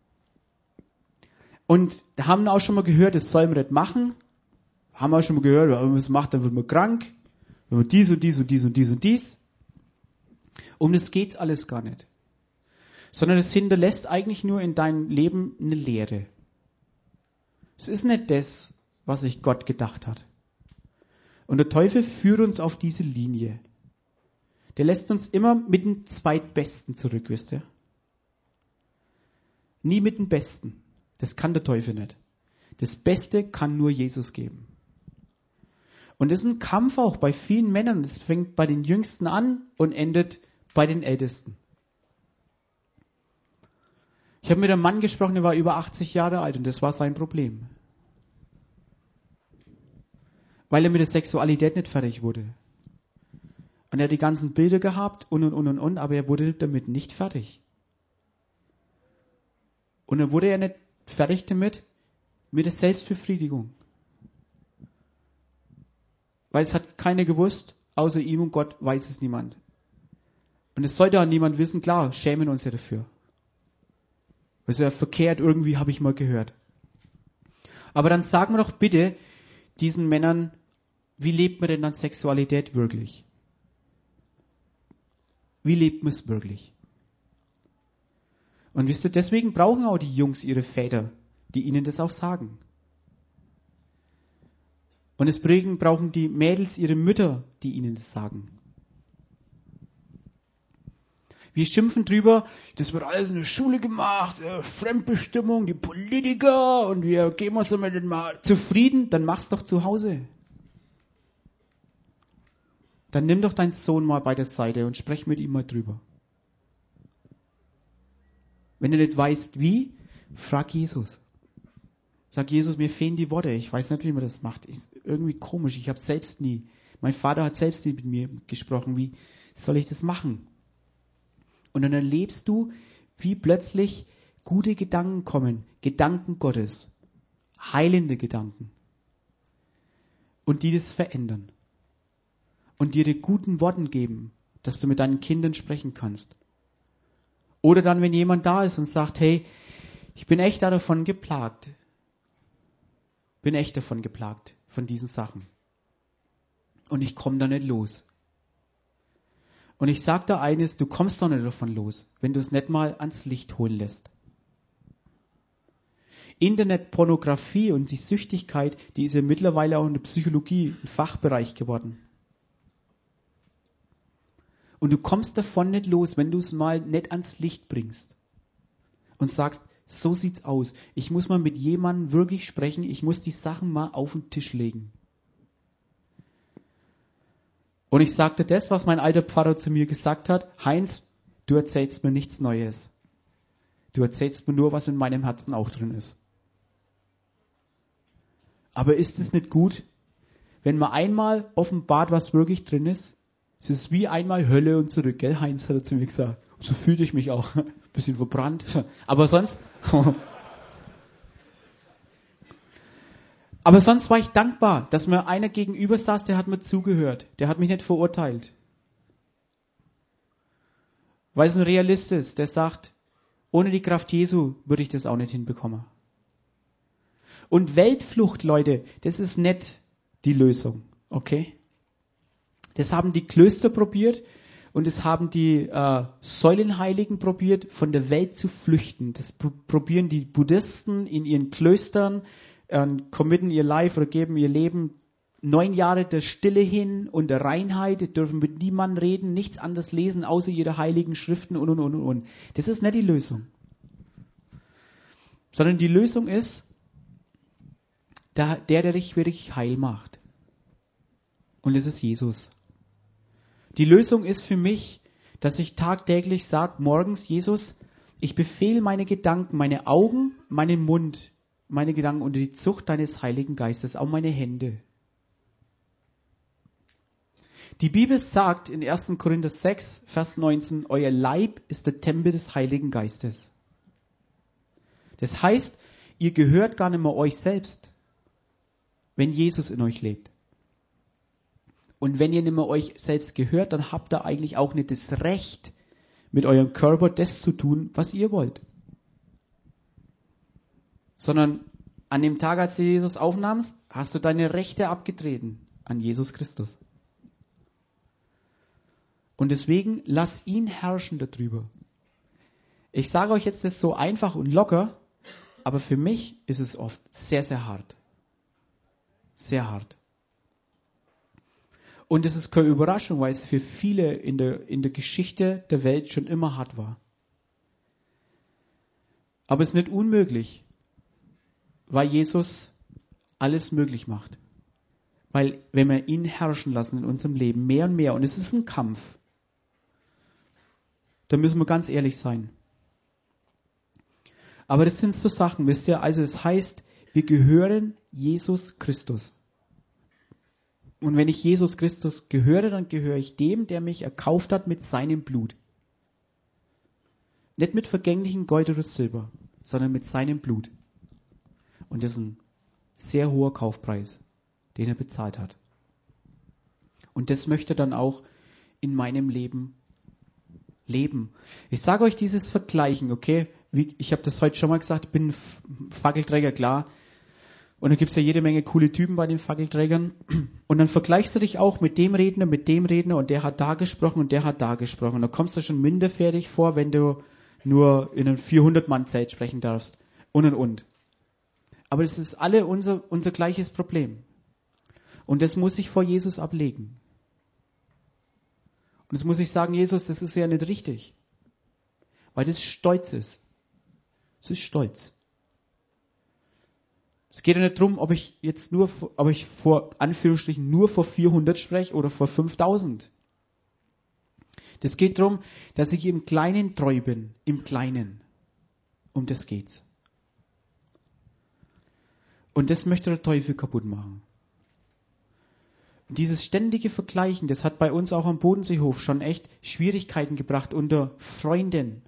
Und da haben wir auch schon mal gehört, das soll man nicht machen. Haben wir auch schon mal gehört, wenn man es macht, dann wird man krank. Wenn man dies und dies und dies und dies und dies. Um das geht's alles gar nicht. Sondern es hinterlässt eigentlich nur in deinem Leben eine Leere. Es ist nicht das, was sich Gott gedacht hat. Und der Teufel führt uns auf diese Linie. Der lässt uns immer mit dem Zweitbesten zurück, wisst ihr? Nie mit dem Besten. Das kann der Teufel nicht. Das Beste kann nur Jesus geben. Und das ist ein Kampf auch bei vielen Männern. Das fängt bei den Jüngsten an und endet bei den Ältesten. Ich habe mit einem Mann gesprochen, der war über 80 Jahre alt und das war sein Problem. Weil er mit der Sexualität nicht fertig wurde. Und er hat die ganzen Bilder gehabt und, aber er wurde damit nicht fertig. Und dann wurde er nicht fertig damit, Mit der Selbstbefriedigung. Weil es hat keiner gewusst, außer ihm und Gott weiß es niemand. Und es sollte auch niemand wissen, klar, schämen uns ja dafür. Das ist ja verkehrt, irgendwie habe ich mal gehört. Aber dann sagen wir doch bitte diesen Männern, wie lebt man denn dann Sexualität wirklich? Wie lebt man es wirklich? Und wisst ihr, deswegen brauchen auch die Jungs ihre Väter, die ihnen das auch sagen. Und deswegen brauchen die Mädels ihre Mütter, die ihnen das sagen. Wir schimpfen drüber, das wird alles in der Schule gemacht, Fremdbestimmung, die Politiker und wir geben uns damit mal zufrieden, dann mach's doch zu Hause. Dann nimm doch deinen Sohn mal bei der Seite und sprech mit ihm mal drüber. Wenn du nicht weißt wie, frag Jesus. Sag Jesus, mir fehlen die Worte, ich weiß nicht, wie man das macht. Irgendwie komisch, ich habe selbst nie. Mein Vater hat selbst nie mit mir gesprochen, wie soll ich das machen? Und dann erlebst du, wie plötzlich gute Gedanken kommen, Gedanken Gottes, heilende Gedanken. Und die das verändern. Und dir die guten Worten geben, dass du mit deinen Kindern sprechen kannst. Oder dann, wenn jemand da ist und sagt, hey, ich bin echt davon geplagt. Bin echt davon geplagt, von diesen Sachen. Und ich komme da nicht los. Und ich sage da eines, du kommst doch nicht davon los, wenn du es nicht mal ans Licht holen lässt. Internetpornografie und die Süchtigkeit, die ist ja mittlerweile auch in der Psychologie ein Fachbereich geworden. Und du kommst davon nicht los, wenn du es mal nicht ans Licht bringst. Und sagst, so sieht's aus. Ich muss mal mit jemandem wirklich sprechen, ich muss die Sachen mal auf den Tisch legen. Und ich sagte das, was mein alter Pfarrer zu mir gesagt hat, Heinz, du erzählst mir nichts Neues. Du erzählst mir nur, was in meinem Herzen auch drin ist. Aber ist es nicht gut, wenn man einmal offenbart, was wirklich drin ist? Es ist wie einmal Hölle und zurück, gell? Heinz hat er zu mir gesagt. Und so fühlte ich mich auch. Ein bisschen verbrannt. Aber sonst war ich dankbar, dass mir einer gegenüber saß, der hat mir zugehört. Der hat mich nicht verurteilt. Weil es ein Realist ist, der sagt, ohne die Kraft Jesu würde ich das auch nicht hinbekommen. Und Weltflucht, Leute, das ist nicht die Lösung. Okay? Das haben die Klöster probiert und das haben die Säulenheiligen probiert, von der Welt zu flüchten. Das probieren die Buddhisten in ihren Klöstern, committen ihr Life oder geben ihr Leben 9 Jahre der Stille hin und der Reinheit, die dürfen mit niemandem reden, nichts anderes lesen, außer ihre heiligen Schriften und. Das ist nicht die Lösung. Sondern die Lösung ist, der dich wirklich heil macht. Und das ist Jesus. Die Lösung ist für mich, dass ich tagtäglich sage, morgens, Jesus, ich befehle meine Gedanken, meine Augen, meinen Mund, meine Gedanken unter die Zucht deines Heiligen Geistes, auch meine Hände. Die Bibel sagt in 1. Korinther 6, Vers 19, euer Leib ist der Tempel des Heiligen Geistes. Das heißt, ihr gehört gar nicht mehr euch selbst, wenn Jesus in euch lebt. Und wenn ihr nicht mehr euch selbst gehört, dann habt ihr eigentlich auch nicht das Recht, mit eurem Körper das zu tun, was ihr wollt. Sondern an dem Tag, als du Jesus aufnahmst, hast du deine Rechte abgetreten an Jesus Christus. Und deswegen lass ihn herrschen darüber. Ich sage euch jetzt das so einfach und locker, aber für mich ist es oft sehr, sehr hart. Sehr hart. Und es ist keine Überraschung, weil es für viele in der Geschichte der Welt schon immer hart war. Aber es ist nicht unmöglich, weil Jesus alles möglich macht. Weil wenn wir ihn herrschen lassen in unserem Leben, mehr und mehr, und es ist ein Kampf, da müssen wir ganz ehrlich sein. Aber das sind so Sachen, wisst ihr, also das heißt, wir gehören Jesus Christus. Und wenn ich Jesus Christus gehöre, dann gehöre ich dem, der mich erkauft hat mit seinem Blut. Nicht mit vergänglichem Gold oder Silber, sondern mit seinem Blut. Und das ist ein sehr hoher Kaufpreis, den er bezahlt hat. Und das möchte er dann auch in meinem Leben leben. Ich sage euch dieses Vergleichen, okay? Ich habe das heute schon mal gesagt, ich bin Fackelträger, klar. Und da gibt es ja jede Menge coole Typen bei den Fackelträgern. Und dann vergleichst du dich auch mit dem Redner und der hat da gesprochen und der hat da gesprochen. Und da kommst du schon minderwertig vor, wenn du nur in einem 400-Mann-Zelt sprechen darfst. Und. Aber das ist alle unser gleiches Problem. Und das muss ich vor Jesus ablegen. Und das muss ich sagen, Jesus, das ist ja nicht richtig. Weil das Stolz ist. Es ist Stolz. Es geht ja nicht darum, ob ich vor Anführungsstrichen nur vor 400 spreche oder vor 5000. Das geht darum, dass ich im Kleinen treu bin. Im Kleinen. Um das geht's. Und das möchte der Teufel kaputt machen. Und dieses ständige Vergleichen, das hat bei uns auch am Bodenseehof schon echt Schwierigkeiten gebracht unter Freunden.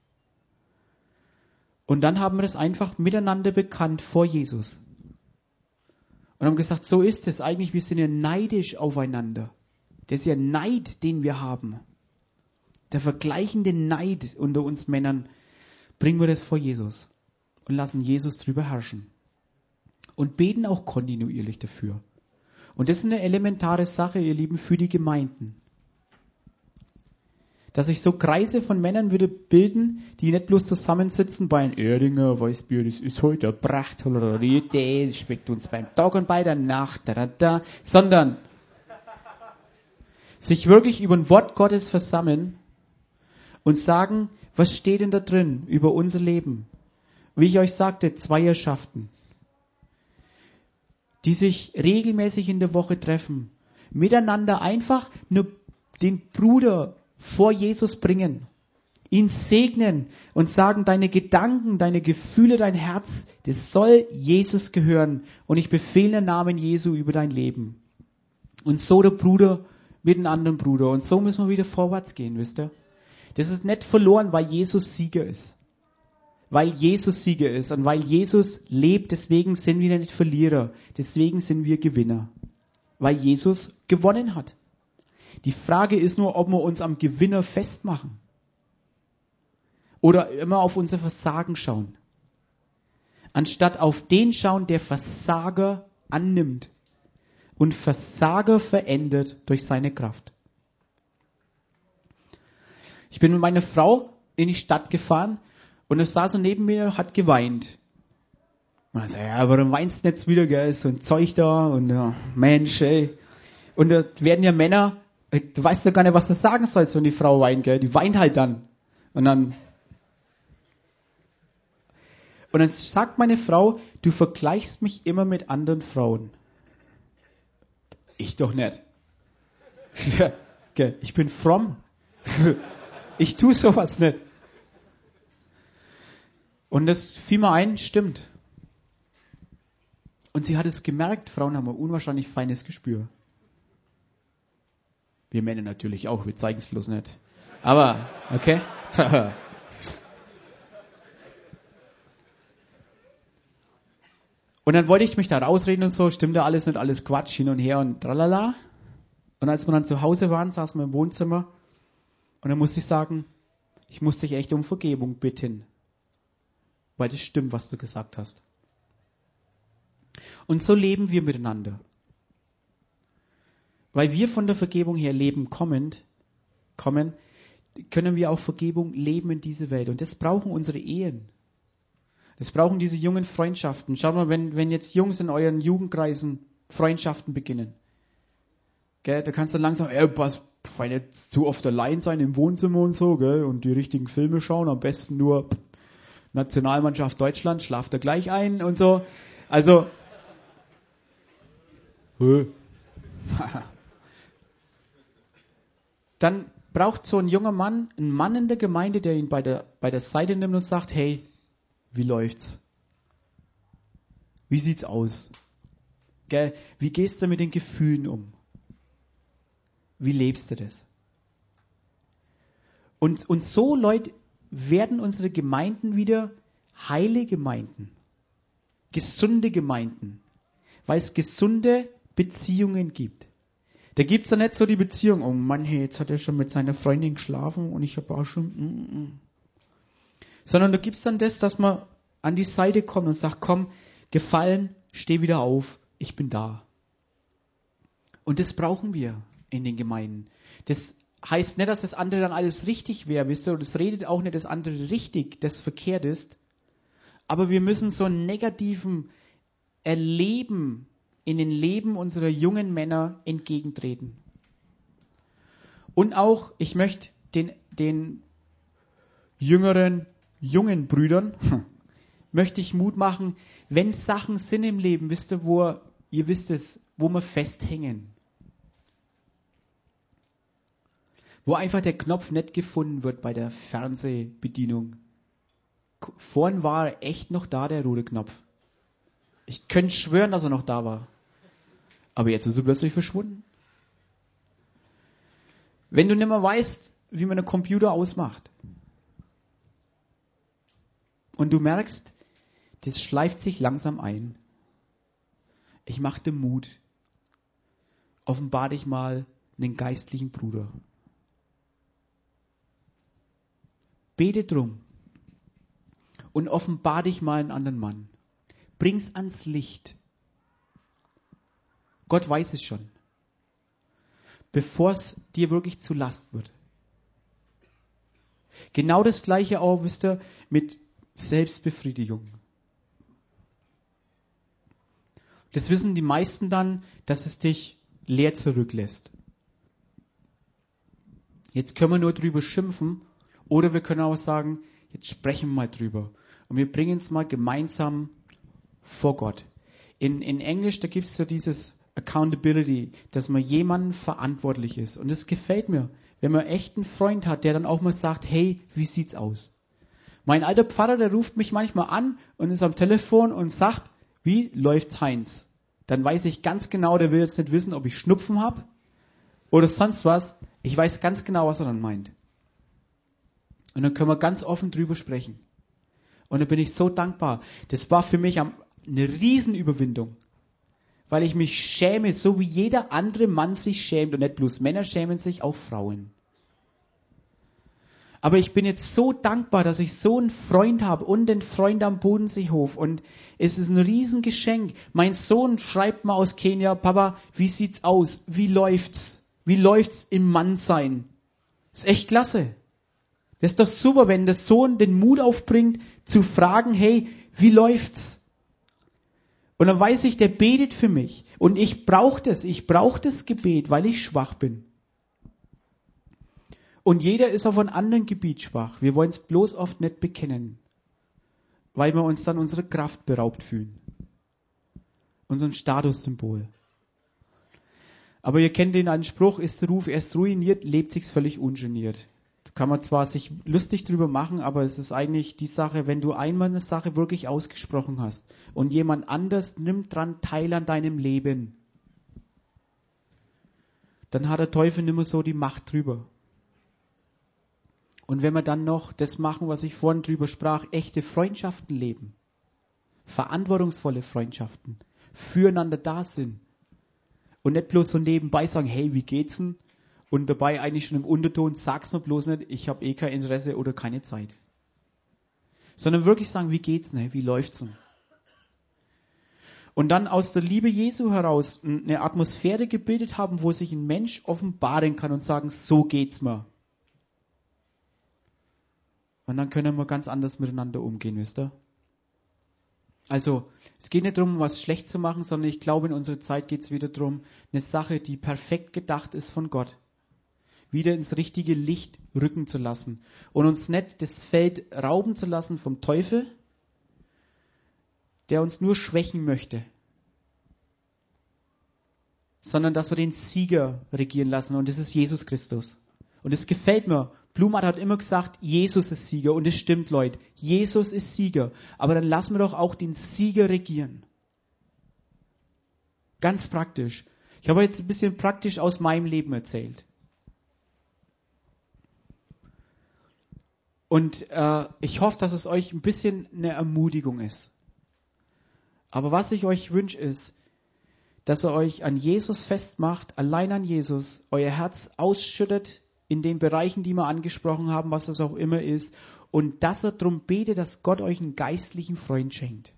Und dann haben wir das einfach miteinander bekannt vor Jesus. Und haben gesagt, so ist es eigentlich, wir sind ja neidisch aufeinander. Das ist ja Neid, den wir haben. Der vergleichende Neid unter uns Männern, bringen wir das vor Jesus und lassen Jesus drüber herrschen. Und beten auch kontinuierlich dafür. Und das ist eine elementare Sache, ihr Lieben, für die Gemeinden. Dass sich so Kreise von Männern wieder bilden, die nicht bloß zusammensitzen bei einem Erdinger Weißbier, das ist heute eine prachtvolle Rede, das schmeckt uns beim Tag und bei der Nacht, sondern sich wirklich über ein Wort Gottes versammeln und sagen, was steht denn da drin über unser Leben? Wie ich euch sagte, Zweierschaften, die sich regelmäßig in der Woche treffen, miteinander einfach nur den Bruder vor Jesus bringen, ihn segnen und sagen, deine Gedanken, deine Gefühle, dein Herz, das soll Jesus gehören und ich befehle im Namen Jesu über dein Leben. Und so der Bruder mit einem anderen Bruder und so müssen wir wieder vorwärts gehen, wisst ihr? Das ist nicht verloren, weil Jesus Sieger ist. Weil Jesus Sieger ist und weil Jesus lebt, deswegen sind wir nicht Verlierer, deswegen sind wir Gewinner. Weil Jesus gewonnen hat. Die Frage ist nur, ob wir uns am Gewinner festmachen. Oder immer auf unser Versagen schauen. Anstatt auf den schauen, der Versager annimmt. Und Versager verändert durch seine Kraft. Ich bin mit meiner Frau in die Stadt gefahren und es saß so neben mir, hat geweint. Und er sagt, ja, warum weinst du jetzt wieder, gell? So ein Zeug da und ja, Mensch, ey. Und da werden ja Männer, du weißt ja gar nicht, was du sagen sollst, wenn die Frau weint, gell? Die weint halt dann. Und dann sagt meine Frau, du vergleichst mich immer mit anderen Frauen. Ich doch nicht. Ja, gell? Ich bin fromm. Ich tue sowas nicht. Und das fiel mir ein, stimmt. Und sie hat es gemerkt, Frauen haben ein unwahrscheinlich feines Gespür. Wir Männer natürlich auch, wir zeigen es bloß nicht. Aber, okay. Und dann wollte ich mich da rausreden und so, stimmt ja alles nicht, alles Quatsch, hin und her und tralala. Und als wir dann zu Hause waren, saßen wir im Wohnzimmer und dann musste ich sagen, ich muss dich echt um Vergebung bitten. Weil das stimmt, was du gesagt hast. Und so leben wir miteinander. Weil wir von der Vergebung her leben kommen, können wir auch Vergebung leben in dieser Welt. Und das brauchen unsere Ehen. Das brauchen diese jungen Freundschaften. Schaut mal, wenn jetzt Jungs in euren Jugendkreisen Freundschaften beginnen. Gell, da kannst du langsam, nicht zu oft allein sein im Wohnzimmer und so, gell, und die richtigen Filme schauen, am besten nur Nationalmannschaft Deutschland, schlaft er gleich ein und so. Also, dann braucht so ein junger Mann, einen Mann in der Gemeinde, der ihn bei der Seite nimmt und sagt, hey, wie läuft's? Wie sieht's aus? Gell? Wie gehst du mit den Gefühlen um? Wie lebst du das? Und so, Leute, werden unsere Gemeinden wieder heile Gemeinden. gesunde Gemeinden, weil es gesunde Beziehungen gibt. Da gibt's dann nicht so die Beziehung, oh Mann, hey, jetzt hat er schon mit seiner Freundin geschlafen und ich habe auch schon, Sondern da gibt's dann das, dass man an die Seite kommt und sagt, komm, gefallen, steh wieder auf, ich bin da. Und das brauchen wir in den Gemeinden. Das heißt nicht, dass das andere dann alles richtig wäre, wisst ihr, und es redet auch nicht das andere richtig, das verkehrt ist. Aber wir müssen so einen negativen Erleben in den Leben unserer jungen Männer entgegentreten. Und auch, ich möchte den jungen Brüdern, möchte ich Mut machen, wenn Sachen sind im Leben, wisst ihr, wo wir festhängen. Wo einfach der Knopf nicht gefunden wird bei der Fernsehbedienung. Vorhin war er echt noch da, der rote Knopf. Ich könnte schwören, dass er noch da war. Aber jetzt ist er plötzlich verschwunden. Wenn du nicht mehr weißt, wie man einen Computer ausmacht und du merkst, das schleift sich langsam ein. Ich mach dir Mut. Offenbar dich mal einen geistlichen Bruder. Bete drum. Und offenbar dich mal einen anderen Mann. Bring's ans Licht. Gott weiß es schon. Bevor es dir wirklich zu Last wird. Genau das Gleiche auch, wisst ihr, mit Selbstbefriedigung. Das wissen die meisten dann, dass es dich leer zurücklässt. Jetzt können wir nur drüber schimpfen, oder wir können auch sagen, jetzt sprechen wir mal drüber. Und wir bringen es mal gemeinsam vor Gott. In Englisch, da gibt es so dieses Accountability, dass man jemandem verantwortlich ist. Und das gefällt mir, wenn man echt einen Freund hat, der dann auch mal sagt, hey, wie sieht's aus? Mein alter Pfarrer, der ruft mich manchmal an und ist am Telefon und sagt, wie läuft's, Heinz? Dann weiß ich ganz genau, der will jetzt nicht wissen, ob ich Schnupfen habe oder sonst was. Ich weiß ganz genau, was er dann meint. Und dann können wir ganz offen drüber sprechen. Und da bin ich so dankbar. Das war für mich eine Riesenüberwindung. Weil ich mich schäme, so wie jeder andere Mann sich schämt. Und nicht bloß Männer schämen sich, auch Frauen. Aber ich bin jetzt so dankbar, dass ich so einen Freund habe und den Freund am Bodenseehof. Und es ist ein Riesengeschenk. Mein Sohn schreibt mal aus Kenia, Papa, wie sieht's aus? Wie läuft's? Wie läuft's im Mannsein? Ist echt klasse. Das ist doch super, wenn der Sohn den Mut aufbringt, zu fragen, hey, wie läuft's? Und dann weiß ich, der betet für mich. Und ich brauche das. Ich brauche das Gebet, weil ich schwach bin. Und jeder ist auf einem anderen Gebiet schwach. Wir wollen es bloß oft nicht bekennen, weil wir uns dann unsere Kraft beraubt fühlen. Unserem Statussymbol. Aber ihr kennt den Anspruch, ist der Ruf erst ruiniert, lebt sich's völlig ungeniert. Da kann man zwar sich lustig drüber machen, aber es ist eigentlich die Sache, wenn du einmal eine Sache wirklich ausgesprochen hast und jemand anders nimmt dran teil an deinem Leben, dann hat der Teufel nicht mehr so die Macht drüber. Und wenn wir dann noch das machen, was ich vorhin drüber sprach, echte Freundschaften leben, verantwortungsvolle Freundschaften, füreinander da sind und nicht bloß so nebenbei sagen, hey, wie geht's denn? Und dabei eigentlich schon im Unterton, sag's mir bloß nicht, ich habe eh kein Interesse oder keine Zeit. Sondern wirklich sagen, wie geht's denn? Wie läuft's denn? Und dann aus der Liebe Jesu heraus eine Atmosphäre gebildet haben, wo sich ein Mensch offenbaren kann und sagen, so geht's mir. Und dann können wir ganz anders miteinander umgehen, wisst ihr? Also, es geht nicht darum, was schlecht zu machen, sondern ich glaube, in unserer Zeit geht es wieder darum, eine Sache, die perfekt gedacht ist von Gott, wieder ins richtige Licht rücken zu lassen und uns nicht das Feld rauben zu lassen vom Teufel, der uns nur schwächen möchte, sondern dass wir den Sieger regieren lassen und das ist Jesus Christus. Und es gefällt mir. Blumhardt hat immer gesagt, Jesus ist Sieger. Und es stimmt, Leute. Jesus ist Sieger. Aber dann lassen wir doch auch den Sieger regieren. Ganz praktisch. Ich habe jetzt ein bisschen praktisch aus meinem Leben erzählt. Und ich hoffe, dass es euch ein bisschen eine Ermutigung ist. Aber was ich euch wünsche ist, dass ihr euch an Jesus festmacht, allein an Jesus, euer Herz ausschüttet in den Bereichen, die wir angesprochen haben, was es auch immer ist, und dass ihr darum betet, dass Gott euch einen geistlichen Freund schenkt.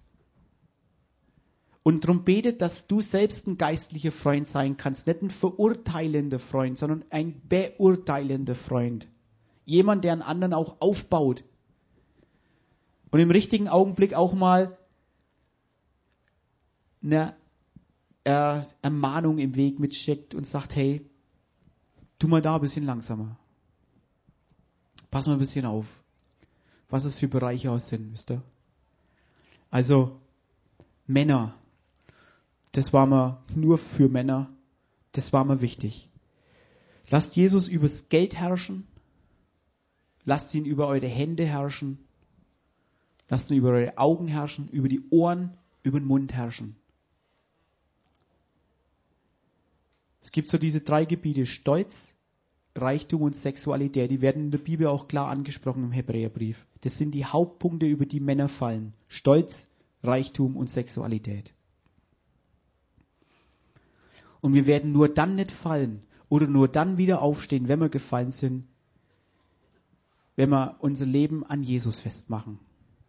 Und darum betet, dass du selbst ein geistlicher Freund sein kannst. Nicht ein verurteilender Freund, sondern ein beurteilender Freund. Jemand, der einen anderen auch aufbaut. Und im richtigen Augenblick auch mal eine Ermahnung im Weg mitschickt und sagt, hey, tu mal da ein bisschen langsamer. Pass mal ein bisschen auf, was es für Bereiche aus sind, wisst ihr? Also, Männer, das war mir nur für Männer, das war mir wichtig. Lasst Jesus übers Geld herrschen, lasst ihn über eure Hände herrschen, lasst ihn über eure Augen herrschen, über die Ohren, über den Mund herrschen. Es gibt so diese 3 Gebiete, Stolz, Reichtum und Sexualität. Die werden in der Bibel auch klar angesprochen im Hebräerbrief. Das sind die Hauptpunkte, über die Männer fallen. Stolz, Reichtum und Sexualität. Und wir werden nur dann nicht fallen oder nur dann wieder aufstehen, wenn wir gefallen sind, wenn wir unser Leben an Jesus festmachen.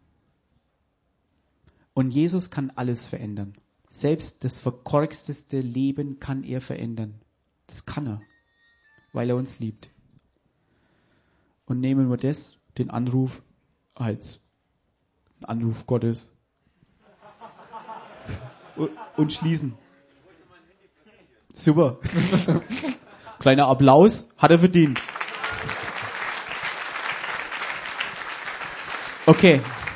Und Jesus kann alles verändern. Selbst das verkorksteste Leben kann er verändern. Das kann er, weil er uns liebt. Und nehmen wir das, den Anruf, als Anruf Gottes und schließen. Super. Kleiner Applaus, hat er verdient. Okay.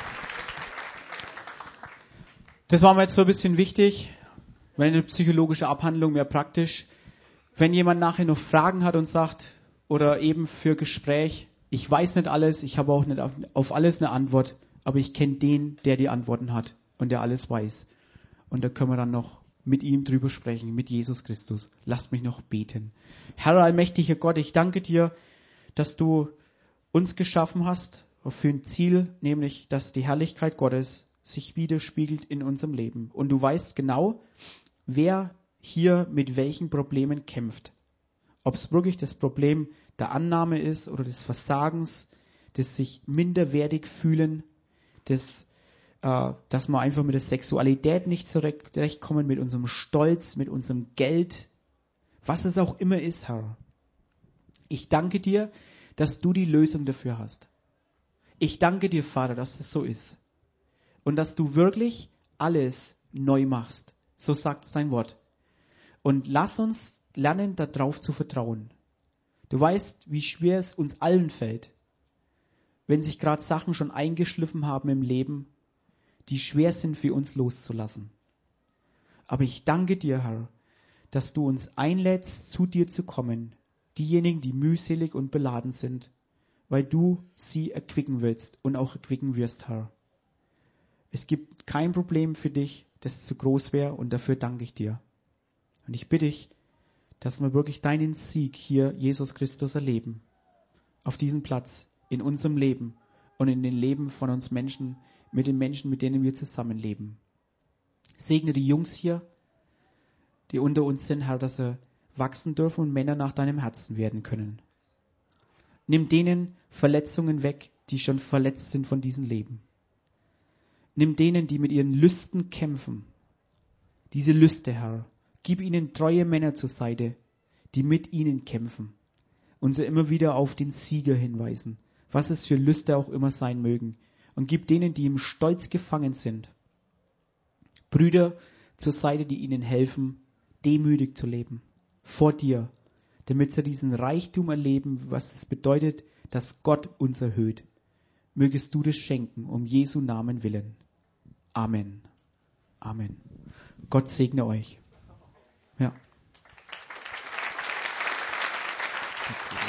Das war mir jetzt so ein bisschen wichtig, weil eine psychologische Abhandlung mehr praktisch. Wenn jemand nachher noch Fragen hat und sagt, oder eben für Gespräch, ich weiß nicht alles, ich habe auch nicht auf alles eine Antwort, aber ich kenne den, der die Antworten hat und der alles weiß. Und da können wir dann noch mit ihm drüber sprechen, mit Jesus Christus. Lasst mich noch beten. Herr allmächtiger Gott, ich danke dir, dass du uns geschaffen hast für ein Ziel, nämlich, dass die Herrlichkeit Gottes sich widerspiegelt in unserem Leben. Und du weißt genau, wer hier mit welchen Problemen kämpft. Ob es wirklich das Problem der Annahme ist oder des Versagens, des sich minderwertig fühlen, dass wir einfach mit der Sexualität nicht zurechtkommen, mit unserem Stolz, mit unserem Geld, was es auch immer ist, Herr. Ich danke dir, dass du die Lösung dafür hast. Ich danke dir, Vater, dass es so ist. Und dass du wirklich alles neu machst. So sagt's dein Wort. Und lass uns lernen, darauf zu vertrauen. Du weißt, wie schwer es uns allen fällt, wenn sich gerade Sachen schon eingeschliffen haben im Leben, die schwer sind für uns loszulassen. Aber ich danke dir, Herr, dass du uns einlädst, zu dir zu kommen, diejenigen, die mühselig und beladen sind, weil du sie erquicken willst und auch erquicken wirst, Herr. Es gibt kein Problem für dich, das zu groß wäre, und dafür danke ich dir. Und ich bitte dich, dass wir wirklich deinen Sieg hier, Jesus Christus, erleben. Auf diesem Platz, in unserem Leben und in den Leben von uns Menschen, mit den Menschen, mit denen wir zusammenleben. Segne die Jungs hier, die unter uns sind, Herr, dass sie wachsen dürfen und Männer nach deinem Herzen werden können. Nimm denen Verletzungen weg, die schon verletzt sind von diesem Leben. Nimm denen, die mit ihren Lüsten kämpfen, diese Lüste, Herr. Gib ihnen treue Männer zur Seite, die mit ihnen kämpfen und sie immer wieder auf den Sieger hinweisen, was es für Lüste auch immer sein mögen. Und gib denen, die im Stolz gefangen sind, Brüder zur Seite, die ihnen helfen, demütig zu leben, vor dir, damit sie diesen Reichtum erleben, was es bedeutet, dass Gott uns erhöht. Mögest du das schenken, um Jesu Namen willen. Amen. Amen. Gott segne euch. Ja.